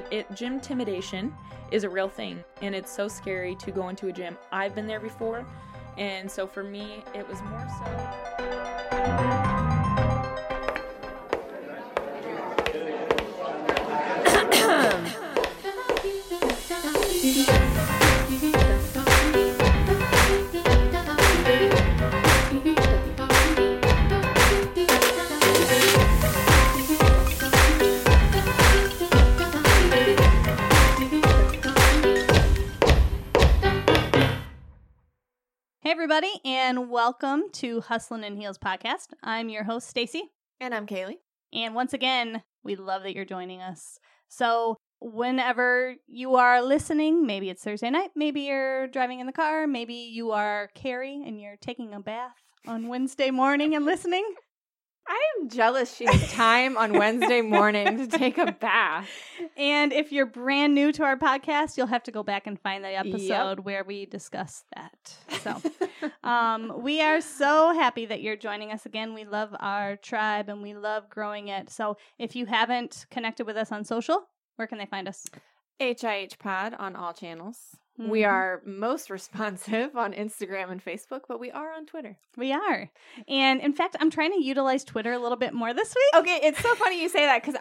Gym intimidation is a real thing, and it's so scary to go into a gym. I've been there before, and so for me, it was more so... Hey everybody, and welcome to Hustlin' in Heels podcast. I'm your host, Stacy. And I'm Kaylee. And once again, we love that you're joining us. So whenever you are listening, maybe it's Thursday night, maybe you're driving in the car, maybe you are Carrie and you're taking a bath on Wednesday morning and listening. I am jealous she has time on Wednesday morning to take a bath. And if you're brand new to our podcast, you'll have to go back and find the episode where we discuss that. So we are so happy that you're joining us again. We love our tribe and we love growing it. So if you haven't connected with us on social, where can they find us? HIH Pod on all channels. Mm-hmm. We are most responsive on Instagram and Facebook, but we are on Twitter. We are. And in fact, I'm trying to utilize Twitter a little bit more this week. Okay, it's so funny you say that because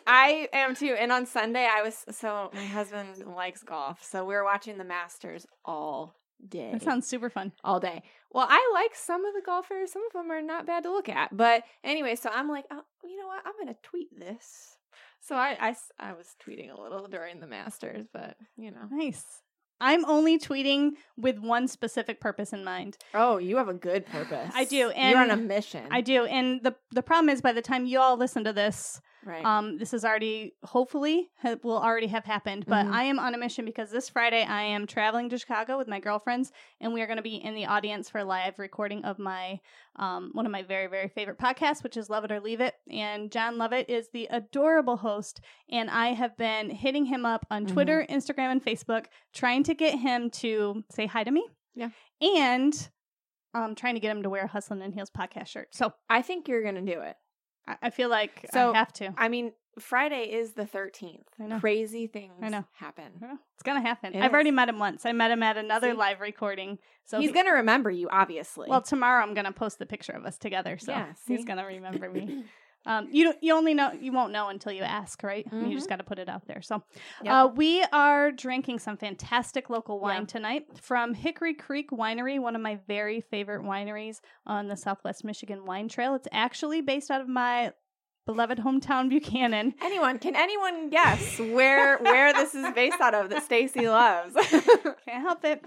I am too. And on Sunday, my husband likes golf. So we were watching the Masters all day. That sounds super fun. All day. Well, I like some of the golfers. Some of them are not bad to look at. But anyway, so I'm like, oh, you know what? I'm going to tweet this. So I was tweeting a little during the Masters, but, you know. Nice. I'm only tweeting with one specific purpose in mind. Oh, you have a good purpose. I do. And you're on a mission. I do. And the problem is by the time you all listen to this, right. This is already, hopefully, will already have happened. But I am on a mission because this Friday I am traveling to Chicago with my girlfriends, and we are going to be in the audience for a live recording of my one of my very, very favorite podcasts, which is Love It or Leave It. And John Lovett is the adorable host, and I have been hitting him up on Twitter, Instagram, and Facebook, trying to get him to say hi to me. Yeah. And trying to get him to wear a Hustlin' in Heels podcast shirt. So I think you're going to do it. I feel like I have to. I mean, Friday is the 13th. I know. Crazy things happen. I know. It's going to happen. I've already met him once. I met him at another live recording. So he's going to remember you, obviously. Well, tomorrow I'm going to post the picture of us together. So he's going to remember me. You won't know until you ask, right? You just got to put it out there. So we are drinking some fantastic local wine tonight from Hickory Creek Winery, one of my very favorite wineries on the Southwest Michigan Wine Trail. It's actually based out of my beloved hometown, Buchanan. Can anyone guess where this is based out of that Stacy loves? Can't help it.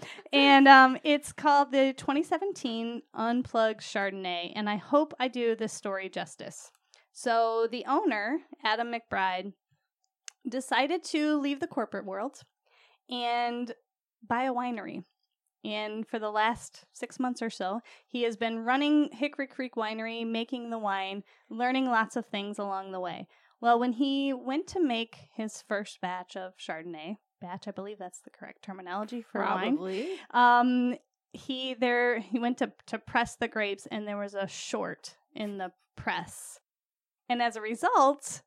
And it's called the 2017 Unplugged Chardonnay, and I hope I do this story justice. So the owner, Adam McBride, decided to leave the corporate world and buy a winery. And for the last 6 months or so, he has been running Hickory Creek Winery, making the wine, learning lots of things along the way. Well, when he went to make his first batch of Chardonnay, I believe that's the correct terminology for wine. He went to press the grapes, and there was a short in the press. And as a result,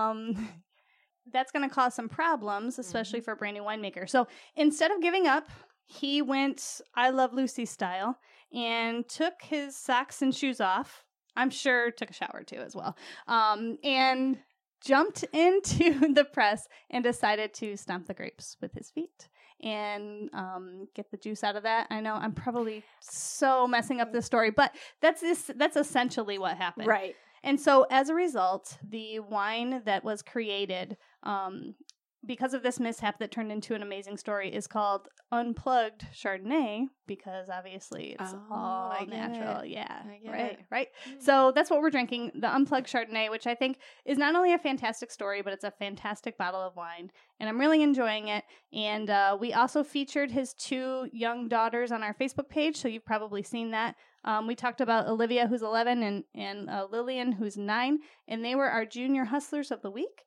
that's going to cause some problems, especially for a brand new winemaker. So instead of giving up, he went I Love Lucy style and took his socks and shoes off. I'm sure took a shower too as well. And jumped into the press and decided to stomp the grapes with his feet and get the juice out of that. I know I'm probably so messing up this story, but that's essentially what happened. Right. And so as a result, the wine that was created because of this mishap that turned into an amazing story is called Unplugged Chardonnay, because obviously it's all natural. Yeah. Right. So that's what we're drinking, the Unplugged Chardonnay, which I think is not only a fantastic story, but it's a fantastic bottle of wine. And I'm really enjoying it. And we also featured his 2 young daughters on our Facebook page, so you've probably seen that. We talked about Olivia, who's 11, and Lillian, who's 9, and they were our Junior Hustlers of the Week.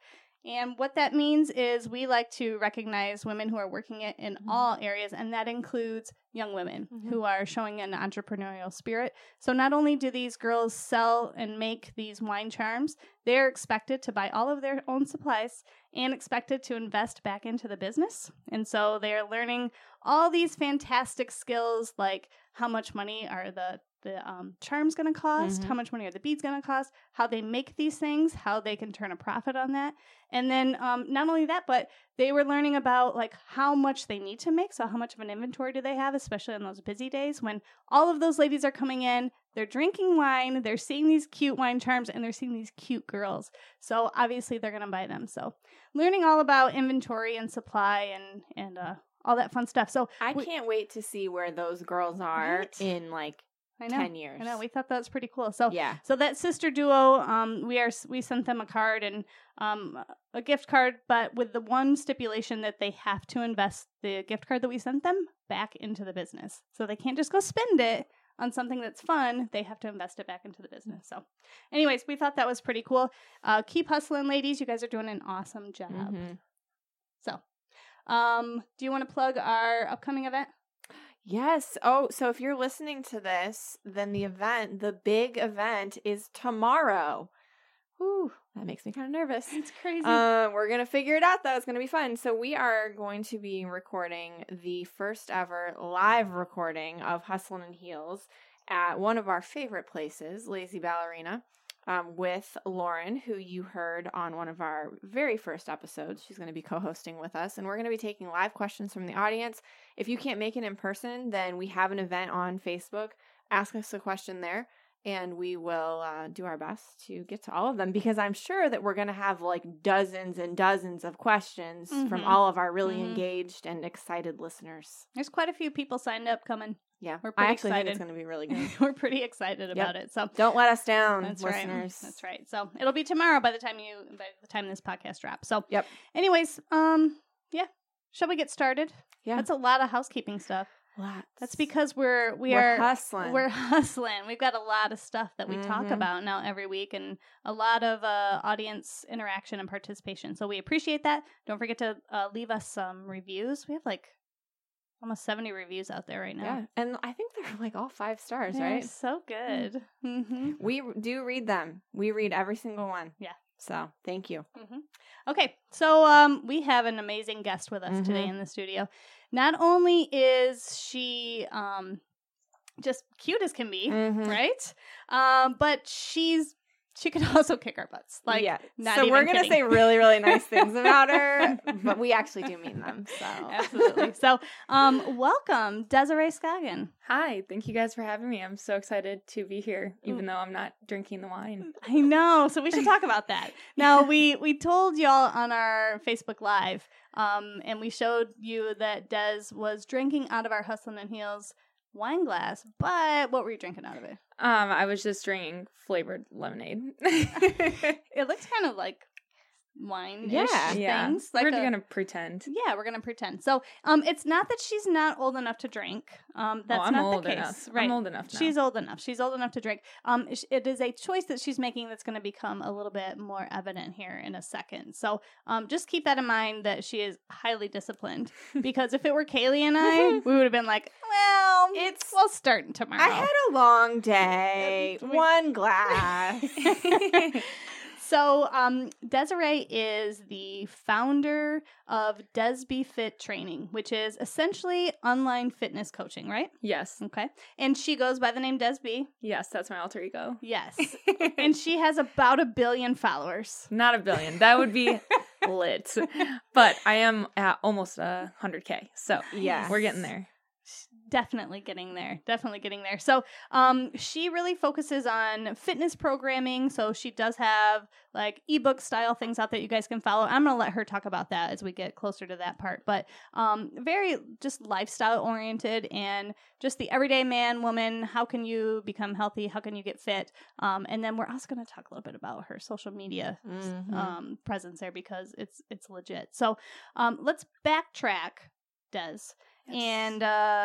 And what that means is we like to recognize women who are working it in all areas, and that includes young women who are showing an entrepreneurial spirit. So not only do these girls sell and make these wine charms, they're expected to buy all of their own supplies and expected to invest back into the business. And so they're learning all these fantastic skills, like how much money are the charms going to cost, how much money are the beads going to cost, how they make these things, how they can turn a profit on that. And then not only that, but they were learning about like how much they need to make. So how much of an inventory do they have, especially on those busy days when all of those ladies are coming in, they're drinking wine, they're seeing these cute wine charms, and they're seeing these cute girls. So obviously they're going to buy them. So learning all about inventory and supply and all that fun stuff. So I can't wait to see where those girls are in like 10 years. I know. We thought that was pretty cool. So yeah. So that sister duo, we sent them a card and a gift card, but with the one stipulation that they have to invest the gift card that we sent them back into the business. So they can't just go spend it on something that's fun. They have to invest it back into the business. So anyways, we thought that was pretty cool. Keep hustling, ladies. You guys are doing an awesome job. So do you want to plug our upcoming event? Yes. Oh, so if you're listening to this, then the big event is tomorrow. Whew, that makes me kind of nervous. It's crazy. We're going to figure it out, though. It's going to be fun. So we are going to be recording the first ever live recording of Hustlin' in Heels at one of our favorite places, Lazy Ballerina, with Lauren, who you heard on one of our very first episodes. She's going to be co-hosting with us, and we're going to be taking live questions from the audience. If you can't make it in person, then we have an event on Facebook. Ask us a question there, and we will do our best to get to all of them, because I'm sure that we're going to have like dozens and dozens of questions from all of our really engaged and excited listeners. There's quite a few people signed up coming. Yeah, we're pretty excited. Think it's going to be really good. We're pretty excited about it. So don't let us down, that's listeners. Right. That's right. So it'll be tomorrow by the time this podcast drops. So yep. Anyways, yeah. Shall we get started? Yeah. That's a lot of housekeeping stuff. Lots. That's because we're hustling. We're hustling. We've got a lot of stuff that we talk about now every week, and a lot of audience interaction and participation. So we appreciate that. Don't forget to leave us some reviews. We have like almost 70 reviews out there right now. Yeah, and I think they're like all 5 stars, they're right? So good. We do read them. We read every single one. Yeah. So thank you. Okay, so we have an amazing guest with us today in the studio. Not only is she just cute as can be, right? But she could also kick our butts. Like, yeah. Not so even we're gonna kidding. say really, really nice things about her, but we actually do mean them. So absolutely. So, welcome, Desiree Scoggin. Hi, thank you guys for having me. I'm so excited to be here, even though I'm not drinking the wine. I know. So we should talk about that. Now, we told y'all on our Facebook Live, and we showed you that Des was drinking out of our Hustlin' in Heels wine glass, but what were you drinking out of it? I was just drinking flavored lemonade. It looks kind of like wine-ish things. Like we're gonna pretend. Yeah, we're gonna pretend. So, it's not that she's not old enough to drink. That's I'm not old the case. enough. Right. I'm old enough now. She's old enough. She's old enough to drink. It is a choice that she's making that's going to become a little bit more evident here in a second. So, just keep that in mind that she is highly disciplined. Because if it were Kaylee and I, we would have been like, well, we'll start tomorrow. I had a long day. One glass. So, Desiree is the founder of Desby Fit Training, which is essentially online fitness coaching, right? Yes. Okay. And she goes by the name Desby. Yes, that's my alter ego. Yes. And she has about 1 billion followers. Not 1 billion. That would be lit. But I am at almost 100K. So, yeah, we're getting there. Definitely getting there. So, she really focuses on fitness programming. So she does have like ebook style things out that you guys can follow. I'm going to let her talk about that as we get closer to that part. But very just lifestyle oriented and just the everyday man, woman. How can you become healthy? How can you get fit? And then we're also going to talk a little bit about her social media presence there because it's legit. So let's backtrack, Des. Yes. And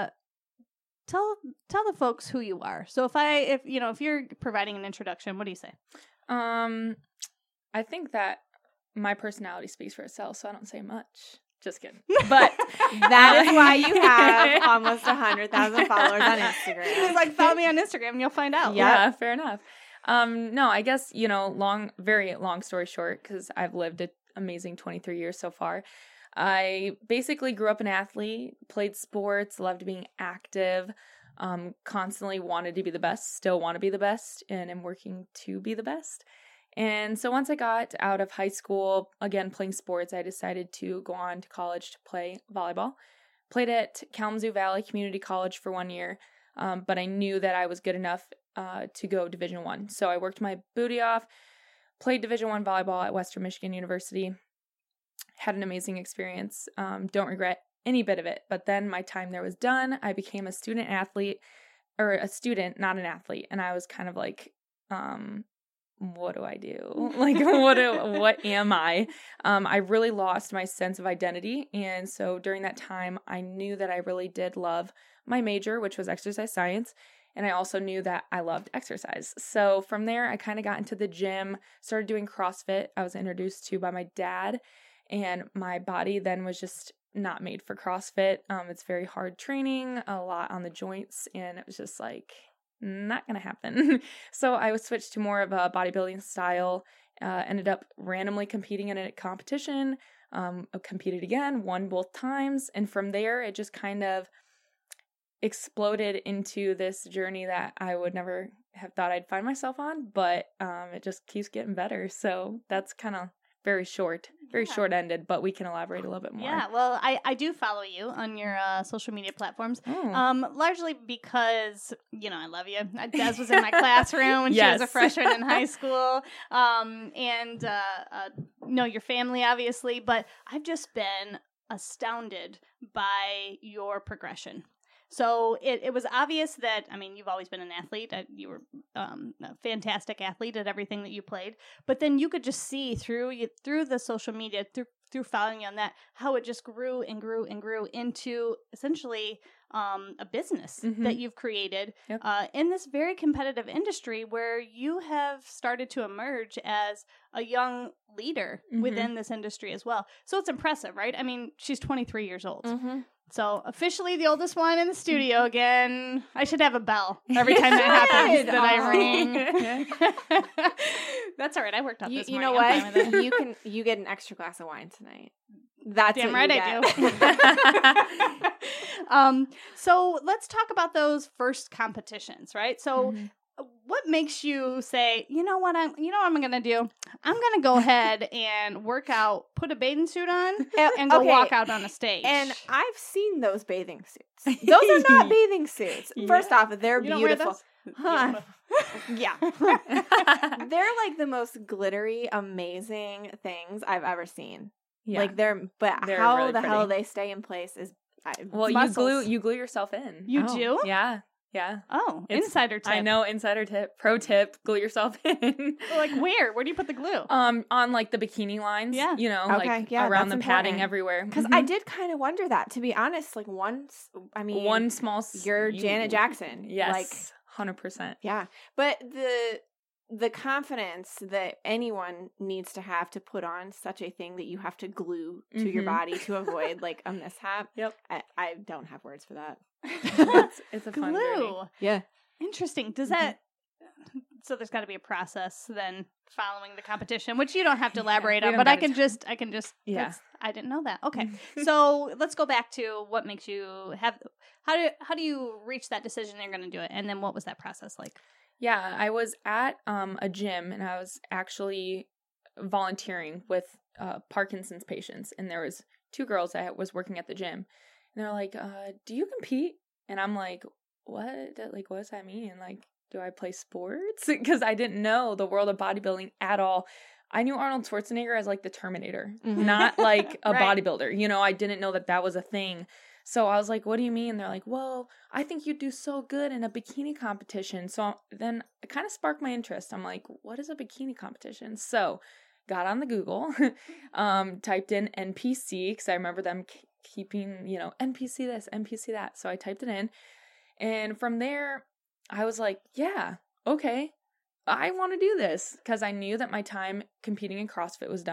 tell the folks who you are. So if you're providing an introduction, what do you say? I think that my personality speaks for itself, so I don't say much. Just kidding. But that is why you have almost 100,000 followers on Instagram. It's like, follow me on Instagram and you'll find out. Yeah, fair enough. No, I guess, very long story short, because I've lived an amazing 23 years so far. I basically grew up an athlete, played sports, loved being active, constantly wanted to be the best, still want to be the best, and am working to be the best. And so once I got out of high school, again, playing sports, I decided to go on to college to play volleyball. Played at Kalamazoo Valley Community College for 1 year, but I knew that I was good enough to go Division I. So I worked my booty off, played Division I volleyball at Western Michigan University, had an amazing experience, don't regret any bit of it. But then my time there was done. I became a student, not an athlete. And I was kind of like, what do I do? Like, what am I? I really lost my sense of identity. And so during that time, I knew that I really did love my major, which was exercise science. And I also knew that I loved exercise. So from there, I kind of got into the gym, started doing CrossFit. I was introduced to by my dad, and my body then was just not made for CrossFit. It's very hard training, a lot on the joints, and it was just like, not gonna happen. So I was switched to more of a bodybuilding style, ended up randomly competing in a competition, competed again, won both times, and from there it just kind of exploded into this journey that I would never have thought I'd find myself on, but it just keeps getting better. So that's kind of very short-ended, but we can elaborate a little bit more. Yeah, well, I do follow you on your social media platforms, largely because, I love you. Des was in my classroom when she was a freshman in high school, and know your family, obviously, but I've just been astounded by your progression. So it was obvious that, you've always been an athlete. You were a fantastic athlete at everything that you played. But then you could just see through the social media, through following you on that, how it just grew and grew and grew into essentially a business that you've created in this very competitive industry where you have started to emerge as a young leader within this industry as well. So it's impressive, right? She's 23 years old. So officially the oldest one in the studio again. I should have a bell every time that happens that I ring. That's all right. I worked up this morning. You know what? You get an extra glass of wine tonight. That's damn right I do. So let's talk about those first competitions, right? So what makes you say, what I'm going to do? I'm going to go ahead and work out, put a bathing suit on, and go walk out on a stage. And I've seen those bathing suits. Those are not bathing suits. First off, they're beautiful. Huh. Yeah. They're like the most glittery, amazing things I've ever seen. Yeah. They're how really the pretty. hell they stay in place is you glue yourself in. You do? Yeah. Yeah. Oh, insider tip. I know, insider tip. Pro tip, glue yourself in. Like where? Where do you put the glue? On like the bikini lines. Yeah. Around the padding everywhere. Because I did kind of wonder that, to be honest, one small you're Janet Jackson. Yes. 100%. Yeah. But the confidence that anyone needs to have to put on such a thing that you have to glue to your body to avoid a mishap. Yep. I don't have words for that. It's a fun journey. Yeah. Interesting. Does that so there's got to be a process then following the competition, which you don't have to elaborate on, but I can just yeah. I didn't know that. Okay. So let's go back to what makes you how do you reach that decision you're going to do it, and then what was that process like? Yeah, I was at a gym, and I was actually volunteering with Parkinson's patients, and there was 2 girls that was working at the gym, and they're like, do you compete? And I'm like, what? What does that mean? Do I play sports? Because I didn't know the world of bodybuilding at all. I knew Arnold Schwarzenegger as the Terminator, not a right. bodybuilder. I didn't know that was a thing. So I was like, what do you mean? They're like, well, I think you'd do so good in a bikini competition. So then it kind of sparked my interest. I'm like, what is a bikini competition? So got on the Google, typed in NPC, because I remember them keeping, NPC this, NPC that. So I typed it in. And from there, I was like, yeah, okay, I want to do this. Because I knew that my time competing in CrossFit was done.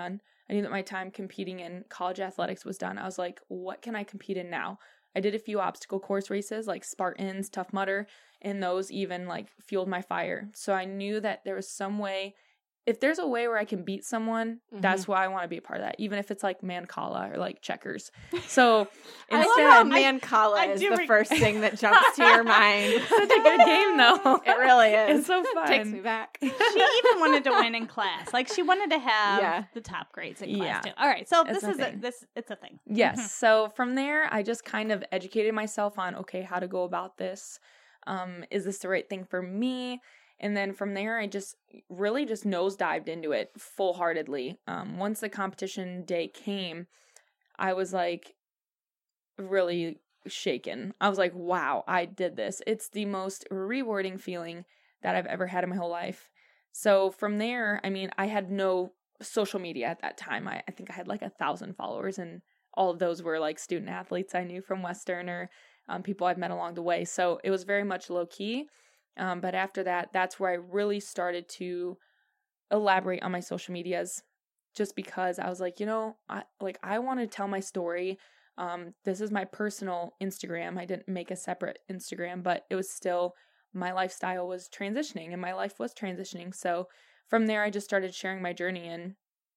I knew that my time competing in college athletics was done. I was like, what can I compete in now? I did a few obstacle course races like Spartans, Tough Mudder, and those even like fueled my fire. So I knew that there was some way, if there's a way where I can beat someone, that's why I want to be a part of that, even if it's like Mancala or like checkers. So I instead, love how Mancala is the first thing that jumps to your mind. such a good game though. It really is. It's so fun. Takes me back. She even wanted to win in class. Like she wanted to have Yeah. the top grades in class Yeah. too. All right, so It's this a is thing. it's a thing. Yes. So from there, I just kind of educated myself on, okay, how to go about this. Is this the right thing for me? And then from there, I just really just nosedived into it full-heartedly. Once the competition day came, I was like really shaken. I was like, wow, I did this. It's the most rewarding feeling that I've ever had in my whole life. So from there, I mean, I had no social media at that time. I think I had like 1,000 followers, and all of those were like student athletes I knew from Western or people I've met along the way. So it was very much low key. But after that, that's where I really started to elaborate on my social medias, just because I was like, I want to tell my story. This is my personal Instagram. I didn't make a separate Instagram, but it was still, my lifestyle was transitioning and my life was transitioning. So from there, I just started sharing my journey, and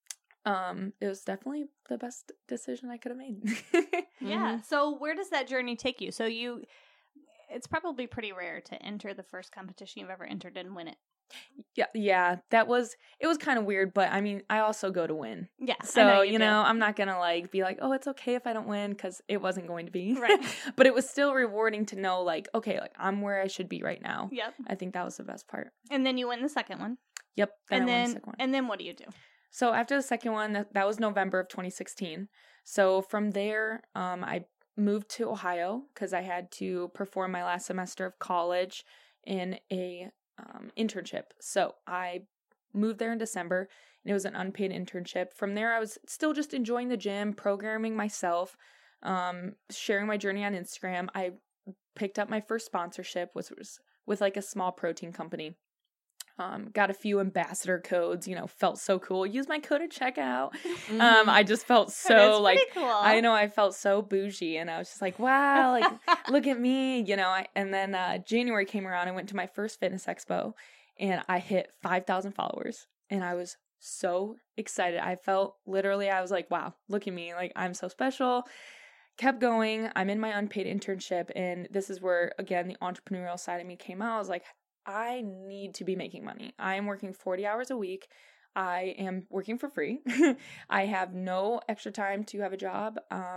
it was definitely the best decision I could have made. Yeah. So where does that journey take you? So it's probably pretty rare to enter the first competition you've ever entered and win it. Yeah, it was kind of weird, but I mean, I also go to win. Yeah. So, I know you do. I'm not going to like be like, oh, it's okay if I don't win, because it wasn't going to be. Right. But it was still rewarding to know like, okay, like I'm where I should be right now. Yep. I think that was the best part. And then you win the second one. Yep. And I won the then second one. and then what do you do? So after the second one, that was November of 2016. So from there, I moved to Ohio because I had to perform my last semester of college in a internship. So I moved there in December, and it was an unpaid internship. From there, I was still just enjoying the gym, programming myself, sharing my journey on Instagram. I picked up my first sponsorship, which was with like a small protein company. Got a few ambassador codes, felt so cool. Use my code at checkout. I just felt so That's like, pretty cool. I know I felt so bougie, and I was just like, wow, like look at me, and then January came around. I went to my first fitness expo, and I hit 5,000 followers, and I was so excited. I felt literally, I was like, wow, look at me. Like, I'm so special. Kept going. I'm in my unpaid internship, and this is where, again, the entrepreneurial side of me came out. I was like, I need to be making money. I am working 40 hours a week. I am working for free. I have no extra time to have a job.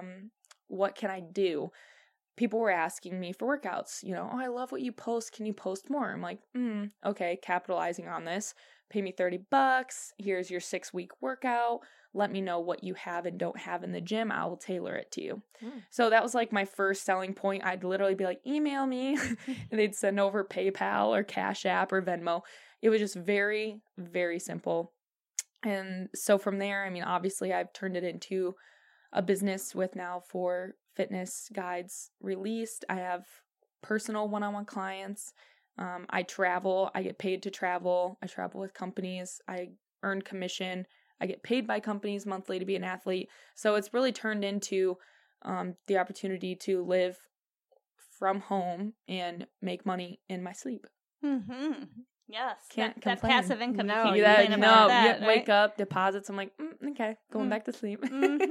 What can I do? People were asking me for workouts. Oh, I love what you post. Can you post more? I'm like, okay, capitalizing on this. Pay me $30. Here's your 6-week workout. Let me know what you have and don't have in the gym. I will tailor it to you. So that was like my first selling point. I'd literally be like, email me. And they'd send over PayPal or Cash App or Venmo. It was just very, very simple. And so from there, I mean, obviously I've turned it into a business with now 4 fitness guides released. I have personal one-on-one clients. I travel. I get paid to travel. I travel with companies. I earn commission. I get paid by companies monthly to be an athlete. So it's really turned into the opportunity to live from home and make money in my sleep. Mm-hmm. Yes. Can't that complain. passive income. No, you you can't complain about that, right? Wake up, deposits. I'm like, okay, going back to sleep.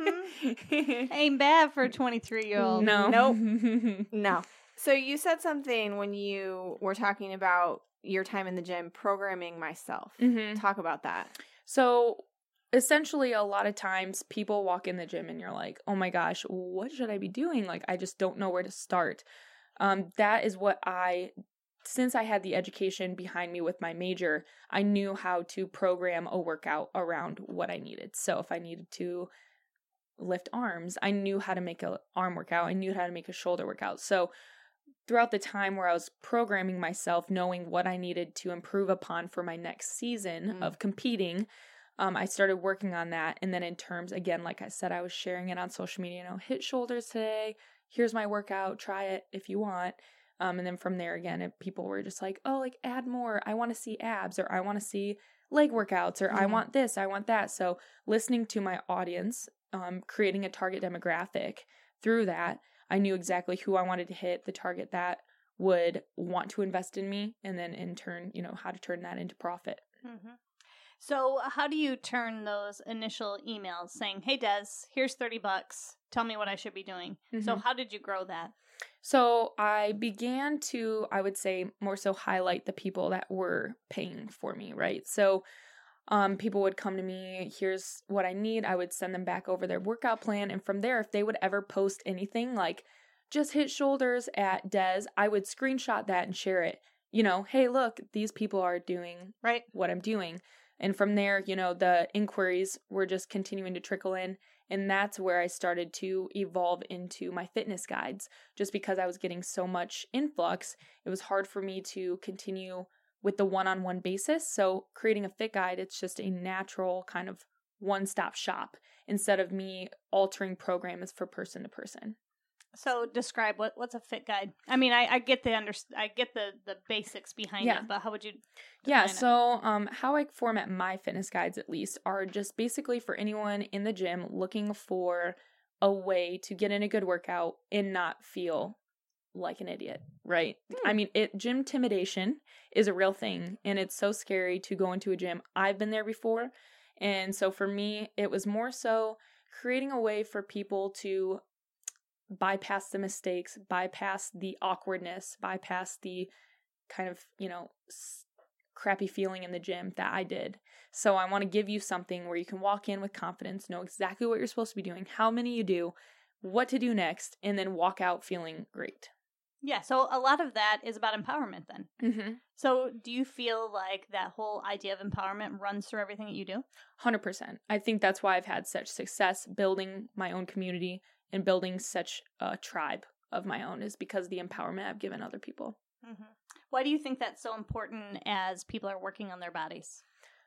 Ain't bad for a 23-year-old. No. Nope. No. So you said something when you were talking about your time in the gym, programming myself. Mm-hmm. Talk about that. So essentially, a lot of times people walk in the gym and you're like, oh my gosh, what should I be doing? Like, I just don't know where to start. That is what since I had the education behind me with my major, I knew how to program a workout around what I needed. So if I needed to lift arms, I knew how to make an arm workout. I knew how to make a shoulder workout. So throughout the time where I was programming myself, knowing what I needed to improve upon for my next season of competing, I started working on that. And then in terms, again, like I said, I was sharing it on social media, hit shoulders today. Here's my workout. Try it if you want. And then from there, again, if people were just like, oh, like add more. I want to see abs, or I want to see leg workouts, or I Mhm. want this, I want that. So listening to my audience, creating a target demographic through that, I knew exactly who I wanted to hit, the target that would want to invest in me, and then in turn, how to turn that into profit. Mm-hmm. So how do you turn those initial emails saying, hey, Des, here's $30. Tell me what I should be doing. So how did you grow that? So I began to, I would say, more so highlight the people that were paying for me, right? So people would come to me, here's what I need. I would send them back over their workout plan. And from there, if they would ever post anything like just hit shoulders at Des, I would screenshot that and share it. Hey, look, these people are doing what I'm doing. And from there, the inquiries were just continuing to trickle in. And that's where I started to evolve into my fitness guides. Just because I was getting so much influx, it was hard for me to continue with the one-on-one basis. So creating a fit guide, it's just a natural kind of one-stop shop instead of me altering programs for person to person. So describe what's a fit guide. I mean, I get the basics behind it, but how would you define it? So how I format my fitness guides, at least, are just basically for anyone in the gym looking for a way to get in a good workout and not feel like an idiot, right? I mean, gym intimidation is a real thing, and it's so scary to go into a gym. I've been there before, and so for me, it was more so creating a way for people to bypass the mistakes, bypass the awkwardness, bypass the kind of, crappy feeling in the gym that I did. So I want to give you something where you can walk in with confidence, know exactly what you're supposed to be doing, how many you do, what to do next, and then walk out feeling great. Yeah, so a lot of that is about empowerment then. Mm-hmm. So do you feel like that whole idea of empowerment runs through everything that you do? 100%. I think that's why I've had such success building my own community and building such a tribe of my own, is because of the empowerment I've given other people. Mm-hmm. Why do you think that's so important as people are working on their bodies?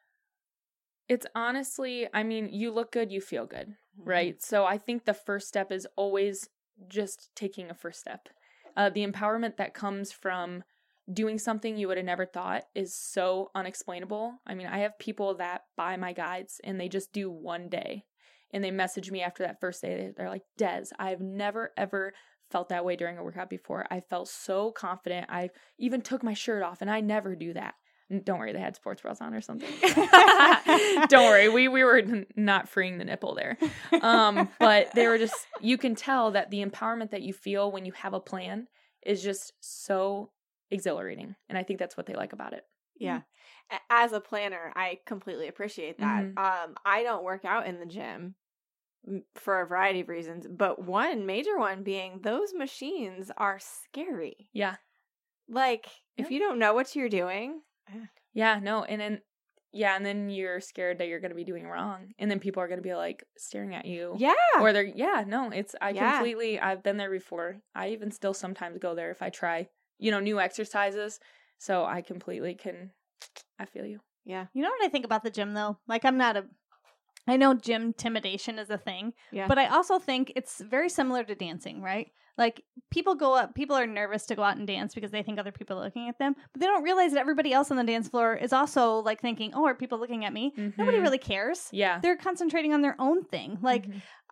It's honestly, I mean, you look good, you feel good, right? So I think the first step is always just taking a first step. The empowerment that comes from doing something you would have never thought is so unexplainable. I mean, I have people that buy my guides and they just do one day. And they message me after that first day. They're like, Des, I've never, ever felt that way during a workout before. I felt so confident. I even took my shirt off, and I never do that. Don't worry, they had sports bras on or something. Don't worry, we were not freeing the nipple there. But they were just, you can tell that the empowerment that you feel when you have a plan is just so exhilarating. And I think that's what they like about it. Yeah. As a planner, I completely appreciate that. I don't work out in the gym for a variety of reasons, but one major one being those machines are scary. Yeah. Like, if you don't know what you're doing. Yeah, no. And then you're scared that you're going to be doing wrong. And then people are going to be like staring at you. Yeah. Or completely, I've been there before. I even still sometimes go there if I try, new exercises. So I completely I feel you. Yeah. You know what I think about the gym though? Like I know gym intimidation is a thing, but I also think it's very similar to dancing, right? Like people are nervous to go out and dance because they think other people are looking at them, but they don't realize that everybody else on the dance floor is also like thinking, oh, are people looking at me? Mm-hmm. Nobody really cares. Yeah. They're concentrating on their own thing. Like,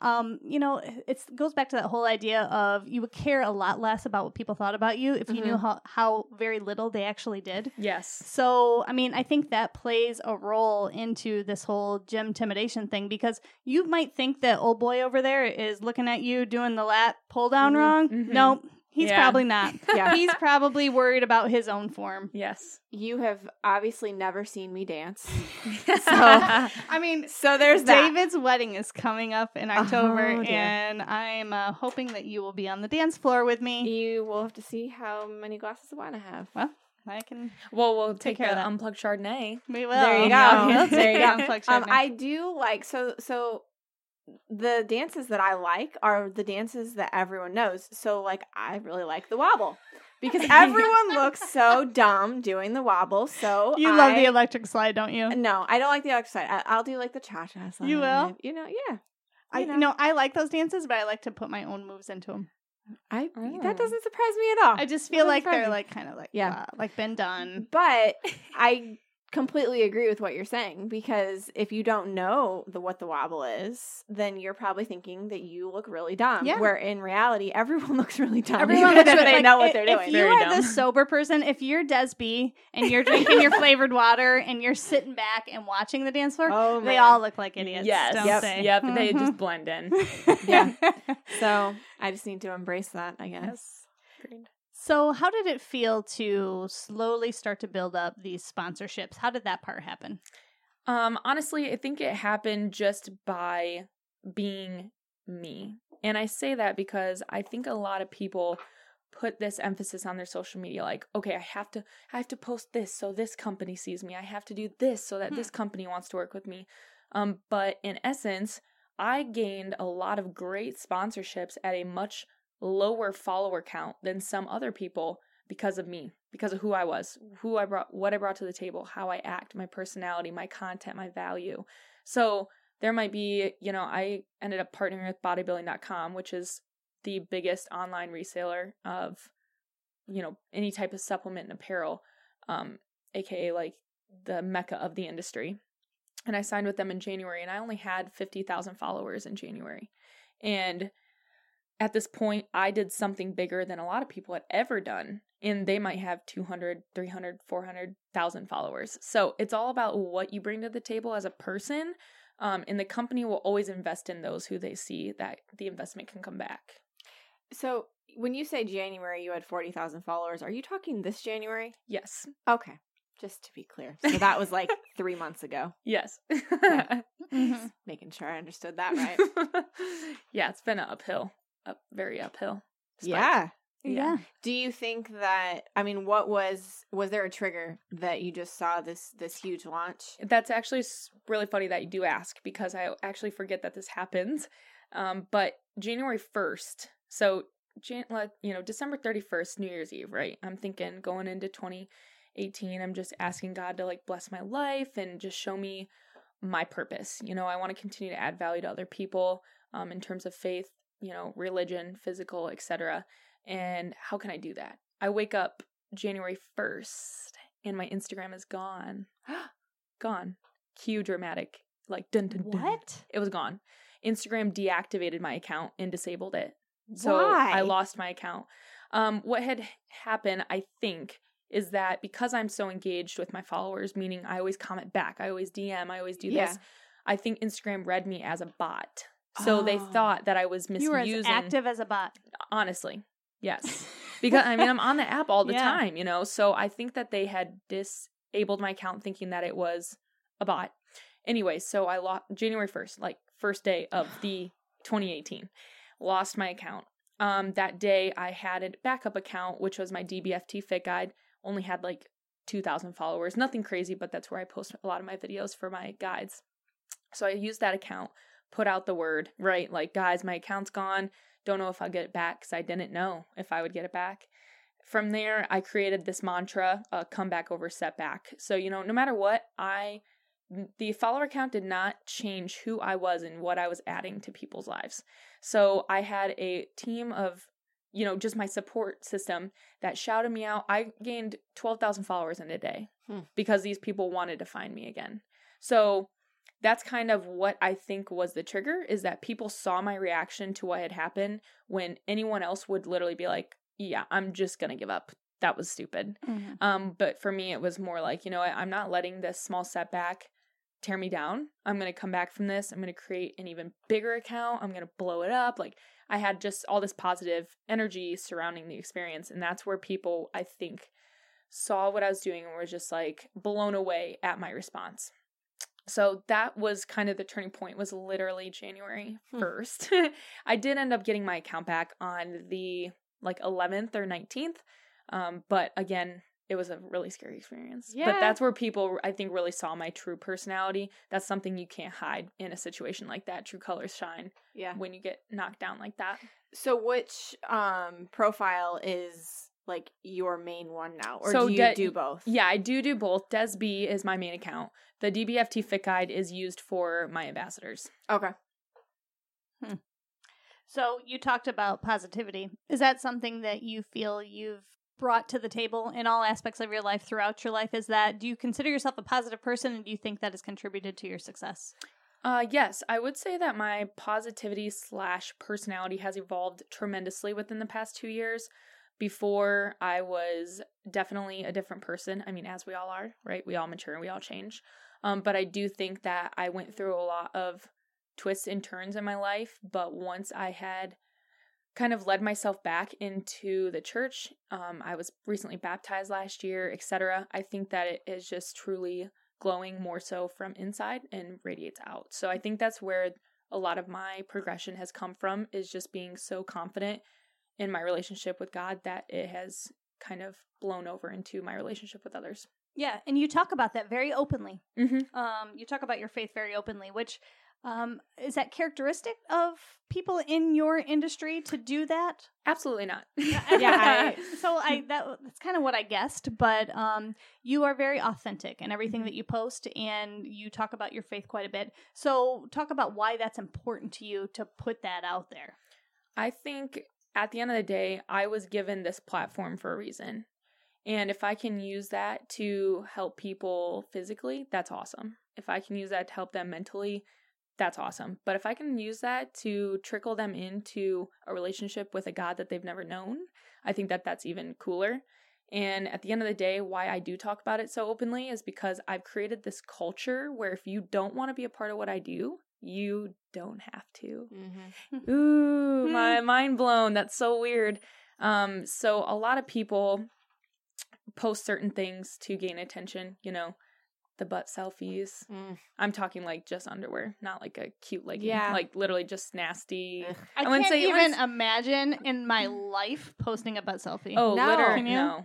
it goes back to that whole idea of you would care a lot less about what people thought about you if you knew how very little they actually did. Yes. So, I mean, I think that plays a role into this whole gym intimidation thing, because you might think that old boy over there is looking at you doing the lat pull down wrong. Mm-hmm. Nope. He's probably not. Yeah. He's probably worried about his own form. Yes. You have obviously never seen me dance. So there's that. David's wedding is coming up in October, and I'm hoping that you will be on the dance floor with me. You will have to see how many glasses of wine I have. Well, I can. Well, we'll take care of that Unplugged Chardonnay. We will. There you go. We'll there you go. Unplugged Chardonnay. I do like so. The dances that I like are the dances that everyone knows. So, like, I really like the wobble because everyone looks so dumb doing the wobble. So you love the electric slide, don't you? No, I don't like the electric slide. I'll do like the cha-cha slide. You will? Yeah. I like those dances, but I like to put my own moves into them. That doesn't surprise me at all. I just feel like they're like kind of like like been done. But I completely agree with what you're saying, because if you don't know what the wobble is, then you're probably thinking that you look really dumb. Yeah. Where in reality, everyone looks really dumb. Everyone Even looks if they like, know what they're If doing. you Very are the dumb. sober person, if you're Desby and you're drinking your flavored water and you're sitting back and watching the dance floor, Oh, they man. all look like idiots. Yes. Don't Yep. they? Yep. They Mhm. just blend in. Yeah. So I just need to embrace that, I guess. So, how did it feel to slowly start to build up these sponsorships? How did that part happen? Honestly, I think it happened just by being me. And I say that because I think a lot of people put this emphasis on their social media, like, okay, I have to post this so this company sees me. I have to do this so that this company wants to work with me. But in essence, I gained a lot of great sponsorships at a much lower follower count than some other people because of me, because of who I was, what I brought to the table, how I act, my personality, my content, my value. So there might be, I ended up partnering with bodybuilding.com, which is the biggest online reseller of, any type of supplement and apparel, aka like the mecca of the industry. And I signed with them in January, and I only had 50,000 followers in January. And at this point, I did something bigger than a lot of people had ever done. And they might have 200, 300, 400,000 followers. So it's all about what you bring to the table as a person. And the company will always invest in those who they see that the investment can come back. So when you say January, you had 40,000 followers. Are you talking this January? Yes. Okay. Just to be clear. So that was like 3 months ago. Yes. Mhm. Making sure I understood that right. Yeah, it's been very uphill. spike. Yeah. Yeah. Do you think that, what was there a trigger that you just saw this huge launch? That's actually really funny that you do ask, because I actually forget that this happens. But January 1st, so December 31st, New Year's Eve, right? I'm thinking going into 2018, I'm just asking God to like bless my life and just show me my purpose. I want to continue to add value to other people in terms of faith, religion, physical, etc. And how can I do that? I wake up January 1st and my Instagram is gone. Gone. Cue dramatic. Like, dun, dun, dun. What? It was gone. Instagram deactivated my account and disabled it. So Why? I lost my account. What had happened, I think, is that because I'm so engaged with my followers, meaning I always comment back, I always DM, I always do this, I think Instagram read me as a bot. So they thought that I was misusing. You were as active as a bot. Honestly, yes. Because, I'm on the app all the Yeah. time, So I think that they had disabled my account thinking that it was a bot. Anyway, so I lost January 1st, like first day of the 2018. Lost my account. That day I had a backup account, which was my DBFT Fit Guide. Only had like 2,000 followers. Nothing crazy, but that's where I post a lot of my videos for my guides. So I used that account, put out the word, right? Like, guys, my account's gone. Don't know if I'll get it back because I didn't know if I would get it back. From there, I created this mantra, comeback over setback. So, no matter what, the follower count did not change who I was and what I was adding to people's lives. So I had a team of, just my support system that shouted me out. I gained 12,000 followers in a day because these people wanted to find me again. So that's kind of what I think was the trigger, is that people saw my reaction to what had happened when anyone else would literally be like, yeah, I'm just going to give up. That was stupid. Mm-hmm. But for me, it was more like, I'm not letting this small setback tear me down. I'm going to come back from this. I'm going to create an even bigger account. I'm going to blow it up. Like, I had just all this positive energy surrounding the experience. And that's where people, I think, saw what I was doing and were just like blown away at my response. So that was kind of the turning point, was literally January 1st. I did end up getting my account back on the 11th or 19th. But again, it was a really scary experience. Yeah. But that's where people, I think, really saw my true personality. That's something you can't hide in a situation like that. True colors shine when you get knocked down like that. So which profile is like your main one now? Or So do you do both? Yeah, I do both. Des B is my main account. The DBFT Fit Guide is used for my ambassadors. Okay. So you talked about positivity. Is that something that you feel you've brought to the table in all aspects of your life throughout your life is that, do you consider yourself a positive person, and do you think that has contributed to your success? Yes, I would say that my positivity / personality has evolved tremendously within the past 2 years. Before, I was definitely a different person. I mean, as we all are, right? We all mature and we all change. But I do think that I went through a lot of twists and turns in my life. But once I had kind of led myself back into the church, I was recently baptized last year, etc. I think that it is just truly glowing more so from inside and radiates out. So I think that's where a lot of my progression has come from, is just being so confident in my relationship with God that it has kind of blown over into my relationship with others. Yeah, and you talk about that very openly. Mm-hmm. You talk about your faith very openly, which is that characteristic of people in your industry to do that? Absolutely not. That's kind of what I guessed, but you are very authentic in everything that you post, and you talk about your faith quite a bit. So talk about why that's important to you to put that out there. I think at the end of the day, I was given this platform for a reason. And if I can use that to help people physically, that's awesome. If I can use that to help them mentally, that's awesome. But if I can use that to trickle them into a relationship with a God that they've never known, I think that that's even cooler. And at the end of the day, why I do talk about it so openly is because I've created this culture where if you don't want to be a part of what I do, you don't have to. Mm-hmm. Ooh, my mind blown. That's so weird. So a lot of people post certain things to gain attention, you know, the butt selfies. I'm talking like just underwear, not like a cute legging. Yeah. Like literally just nasty. I can't even imagine in my life posting a butt selfie. Oh, No. literally, Can you? no.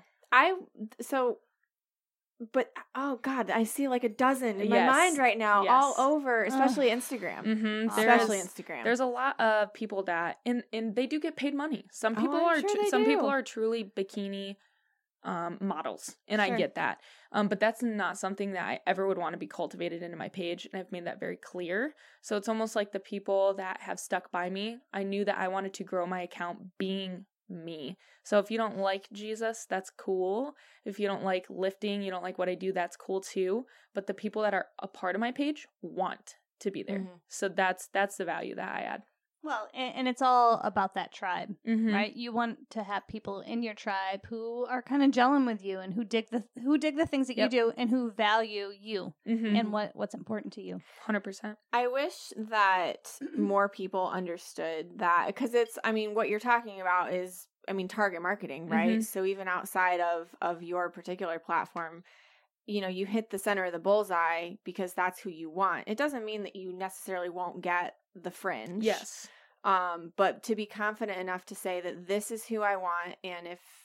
But oh god, I see like a dozen in my Yes. mind right now, Yes. all over, especially Instagram. Mm-hmm. Especially Instagram. There's a lot of people that, and they do get paid money. Some people I'm sure they some do. people are truly bikini models, and I Sure. get that. But that's not something that I ever would want to be cultivated into my page, and I've made that very clear. So it's almost like the people that have stuck by me, I knew that I wanted to grow my account being me. So if you don't like Jesus, that's cool. If you don't like lifting, you don't like what I do, that's cool too. But the people that are a part of my page want to be there. Mhm. So that's the value that I add. Well, and it's all about that tribe, Mm-hmm. right? You want to have people in your tribe who are kind of gelling with you and who dig the things that Yep. you do and who value you Mm-hmm. and what's important to you. 100%. I wish that more people understood that, because what you're talking about is, target marketing, right? Mhm. So even outside of your particular platform, you hit the center of the bullseye because that's who you want. It doesn't mean that you necessarily won't get the fringe. Yes. But to be confident enough to say that this is who I want, and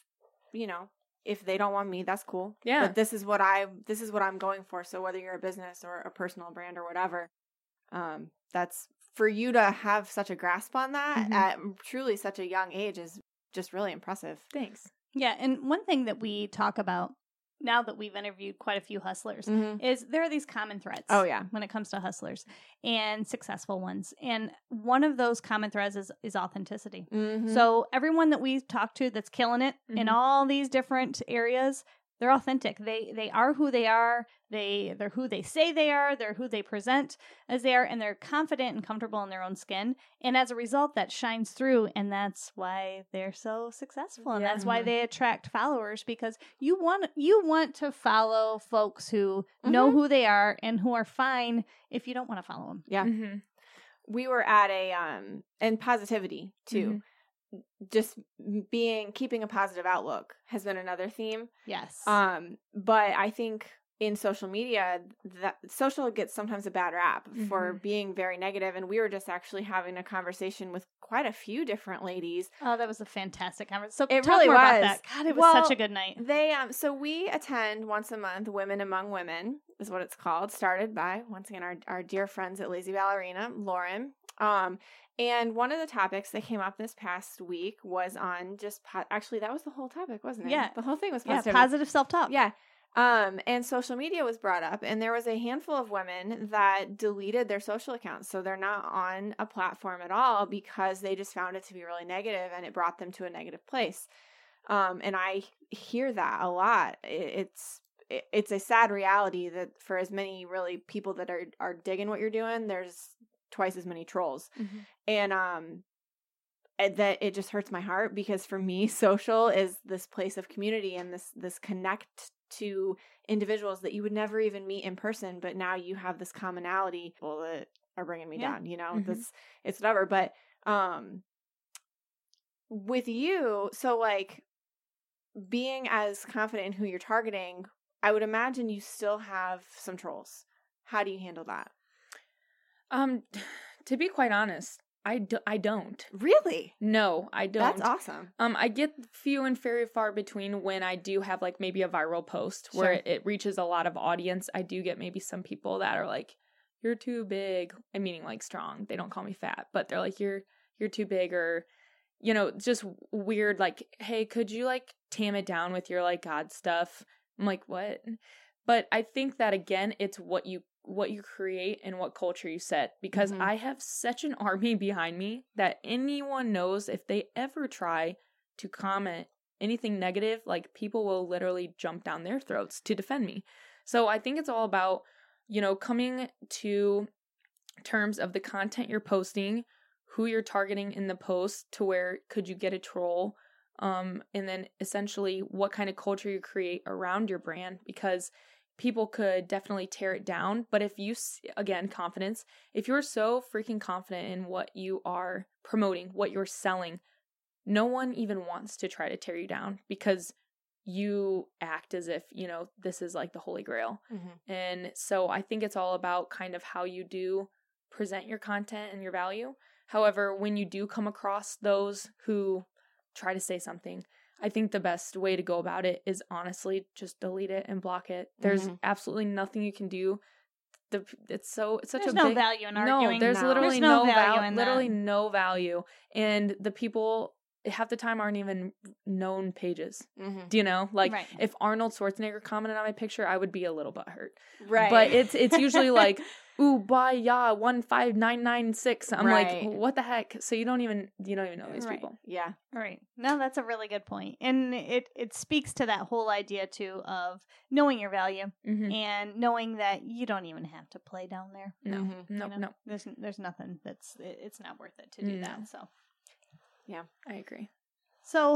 if they don't want me, that's cool. Yeah. But this is what I'm going for. So whether you're a business or a personal brand or whatever, that's for you to have such a grasp on that Mhm. at truly such a young age is just really impressive. Thanks. Yeah, and one thing that we talk about now that we've interviewed quite a few hustlers Mm-hmm. is there are these common threads. Oh, yeah. When it comes to hustlers and successful ones. And one of those common threads is authenticity. Mm-hmm. So everyone that we've talked to that's killing it in Mhm. all these different areas, they're authentic. They are who they are. They're who they say they are. They're who they present as they are, and they're confident and comfortable in their own skin. And as a result, that shines through, and that's why they're so successful, and Yeah. that's why they attract followers, because you want to follow folks who know who they are and who are fine if you don't want to follow them. Yeah. Mm-hmm. We were at and positivity too. Just keeping a positive outlook has been another theme. Yes. But I think in social media, that social gets sometimes a bad rap for being very negative. And we were just actually having a conversation with quite a few different ladies. Oh, that was a fantastic conversation. So It talk really more about was. that. God, it was such a good night. They so we attend once a month Women Among Women is what it's called, started by once again our dear friends at Lazy Ballerina, Lauren. And one of the topics that came up this past week was on just actually that was the whole topic, wasn't it? Yeah. The whole thing was Yeah, positivity. positive self-talk. Yeah. And social media was brought up, and there was a handful of women that deleted their social accounts. So they're not on a platform at all because they just found it to be really negative and it brought them to a negative place. And I hear that a lot. It's a sad reality that for as many really people that are digging what you're doing, there's twice as many trolls. And that it just hurts my heart, because for me, social is this place of community and this connect to individuals that you would never even meet in person, but now you have this commonality that are bringing me down, this, it's whatever. But with you, so like being as confident in who you're targeting, I would imagine you still have some trolls. How do you handle that? To be quite honest, I don't. Really? No, I don't. That's awesome. I get few and very far between when I do have like maybe a viral post where it reaches a lot of audience. I do get maybe some people that are like, "You're too big," and meaning like strong. They don't call me fat, but they're like, "You're too big," or just weird. Like, "Hey, could you like tame it down with your like God stuff?" I'm like, "What?" But I think that again, it's what you create and what culture you set, because I have such an army behind me that anyone knows if they ever try to comment anything negative, like people will literally jump down their throats to defend me. So I think it's all about, coming to terms of the content you're posting, who you're targeting in the post, to where could you get a troll, and then essentially what kind of culture you create around your brand, because people could definitely tear it down. But if you, again, confidence, if you're so freaking confident in what you are promoting, what you're selling, no one even wants to try to tear you down, because you act as if, this is like the Holy Grail. And so I think it's all about kind of how you do present your content and your value. However, when you do come across those who try to say something, I think the best way to go about it is honestly just delete it and block it. There's absolutely nothing you can do. There's no value in arguing. There's literally no value in literally that. no value. And the people half the time aren't even known pages. Do you know? Like if Arnold Schwarzenegger commented on my picture, I would be a little butthurt. Right. But it's usually like, "Ooh, bye, yeah, 15996." I'm like, what the heck? So you don't even know these people. Yeah. Right. No, that's a really good point. And it speaks to that whole idea too of knowing your value and knowing that you don't even have to play down there. No. There's nothing it's not worth it to do that. So yeah, I agree. So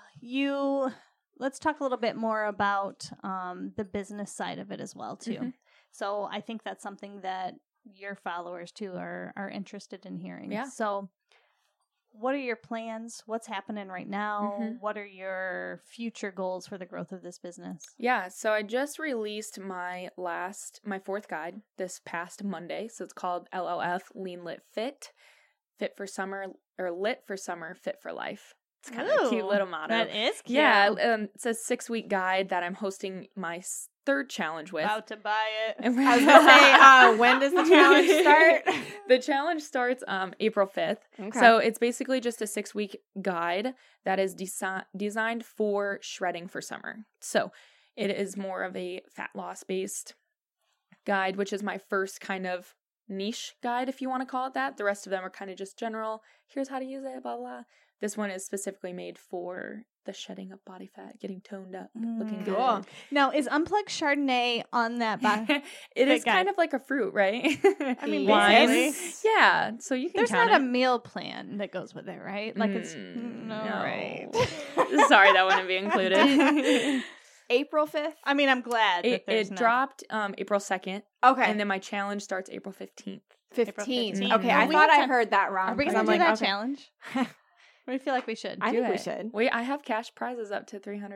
let's talk a little bit more about the business side of it as well too. So I think that's something that your followers too are interested in hearing. Yeah. So what are your plans? What's happening right now? What are your future goals for the growth of this business? Yeah, so I just released my fourth guide this past Monday. So it's called LLF, Lean Lit Fit. Fit for summer, or lit for summer, fit for life. It's kind of a cute little motto. That is cute. Yeah, it's a 6-week guide that I'm hosting my third challenge with. About to buy it. I was going to say, when does the challenge start? The challenge starts April 5th. Okay. So it's basically just a 6-week guide that is designed for shredding for summer. So it is more of a fat loss based guide, which is my first kind of niche guide, if you want to call it that. The rest of them are kind of just general. Here's how to use it, blah, blah. This one is specifically made for the shedding of body fat, getting toned up, looking good. Cool. Now, is Unplugged Chardonnay on that box? It is kind of like a fruit, right? I mean, wine. basically. Yeah, so you can There's count not it. a meal plan that goes with it, right? Like it's no. Right. Sorry, that wouldn't be included. April 5th? I mean, I'm glad that there's It dropped April 2nd. Okay. And then my challenge starts April 15th. 15. 15. Okay, Well, I we thought have I time. heard that wrong. Are we because going to I'm do like, that okay. challenge? I feel like we should. I think we it. should. Wait, I have cash prizes up to $300.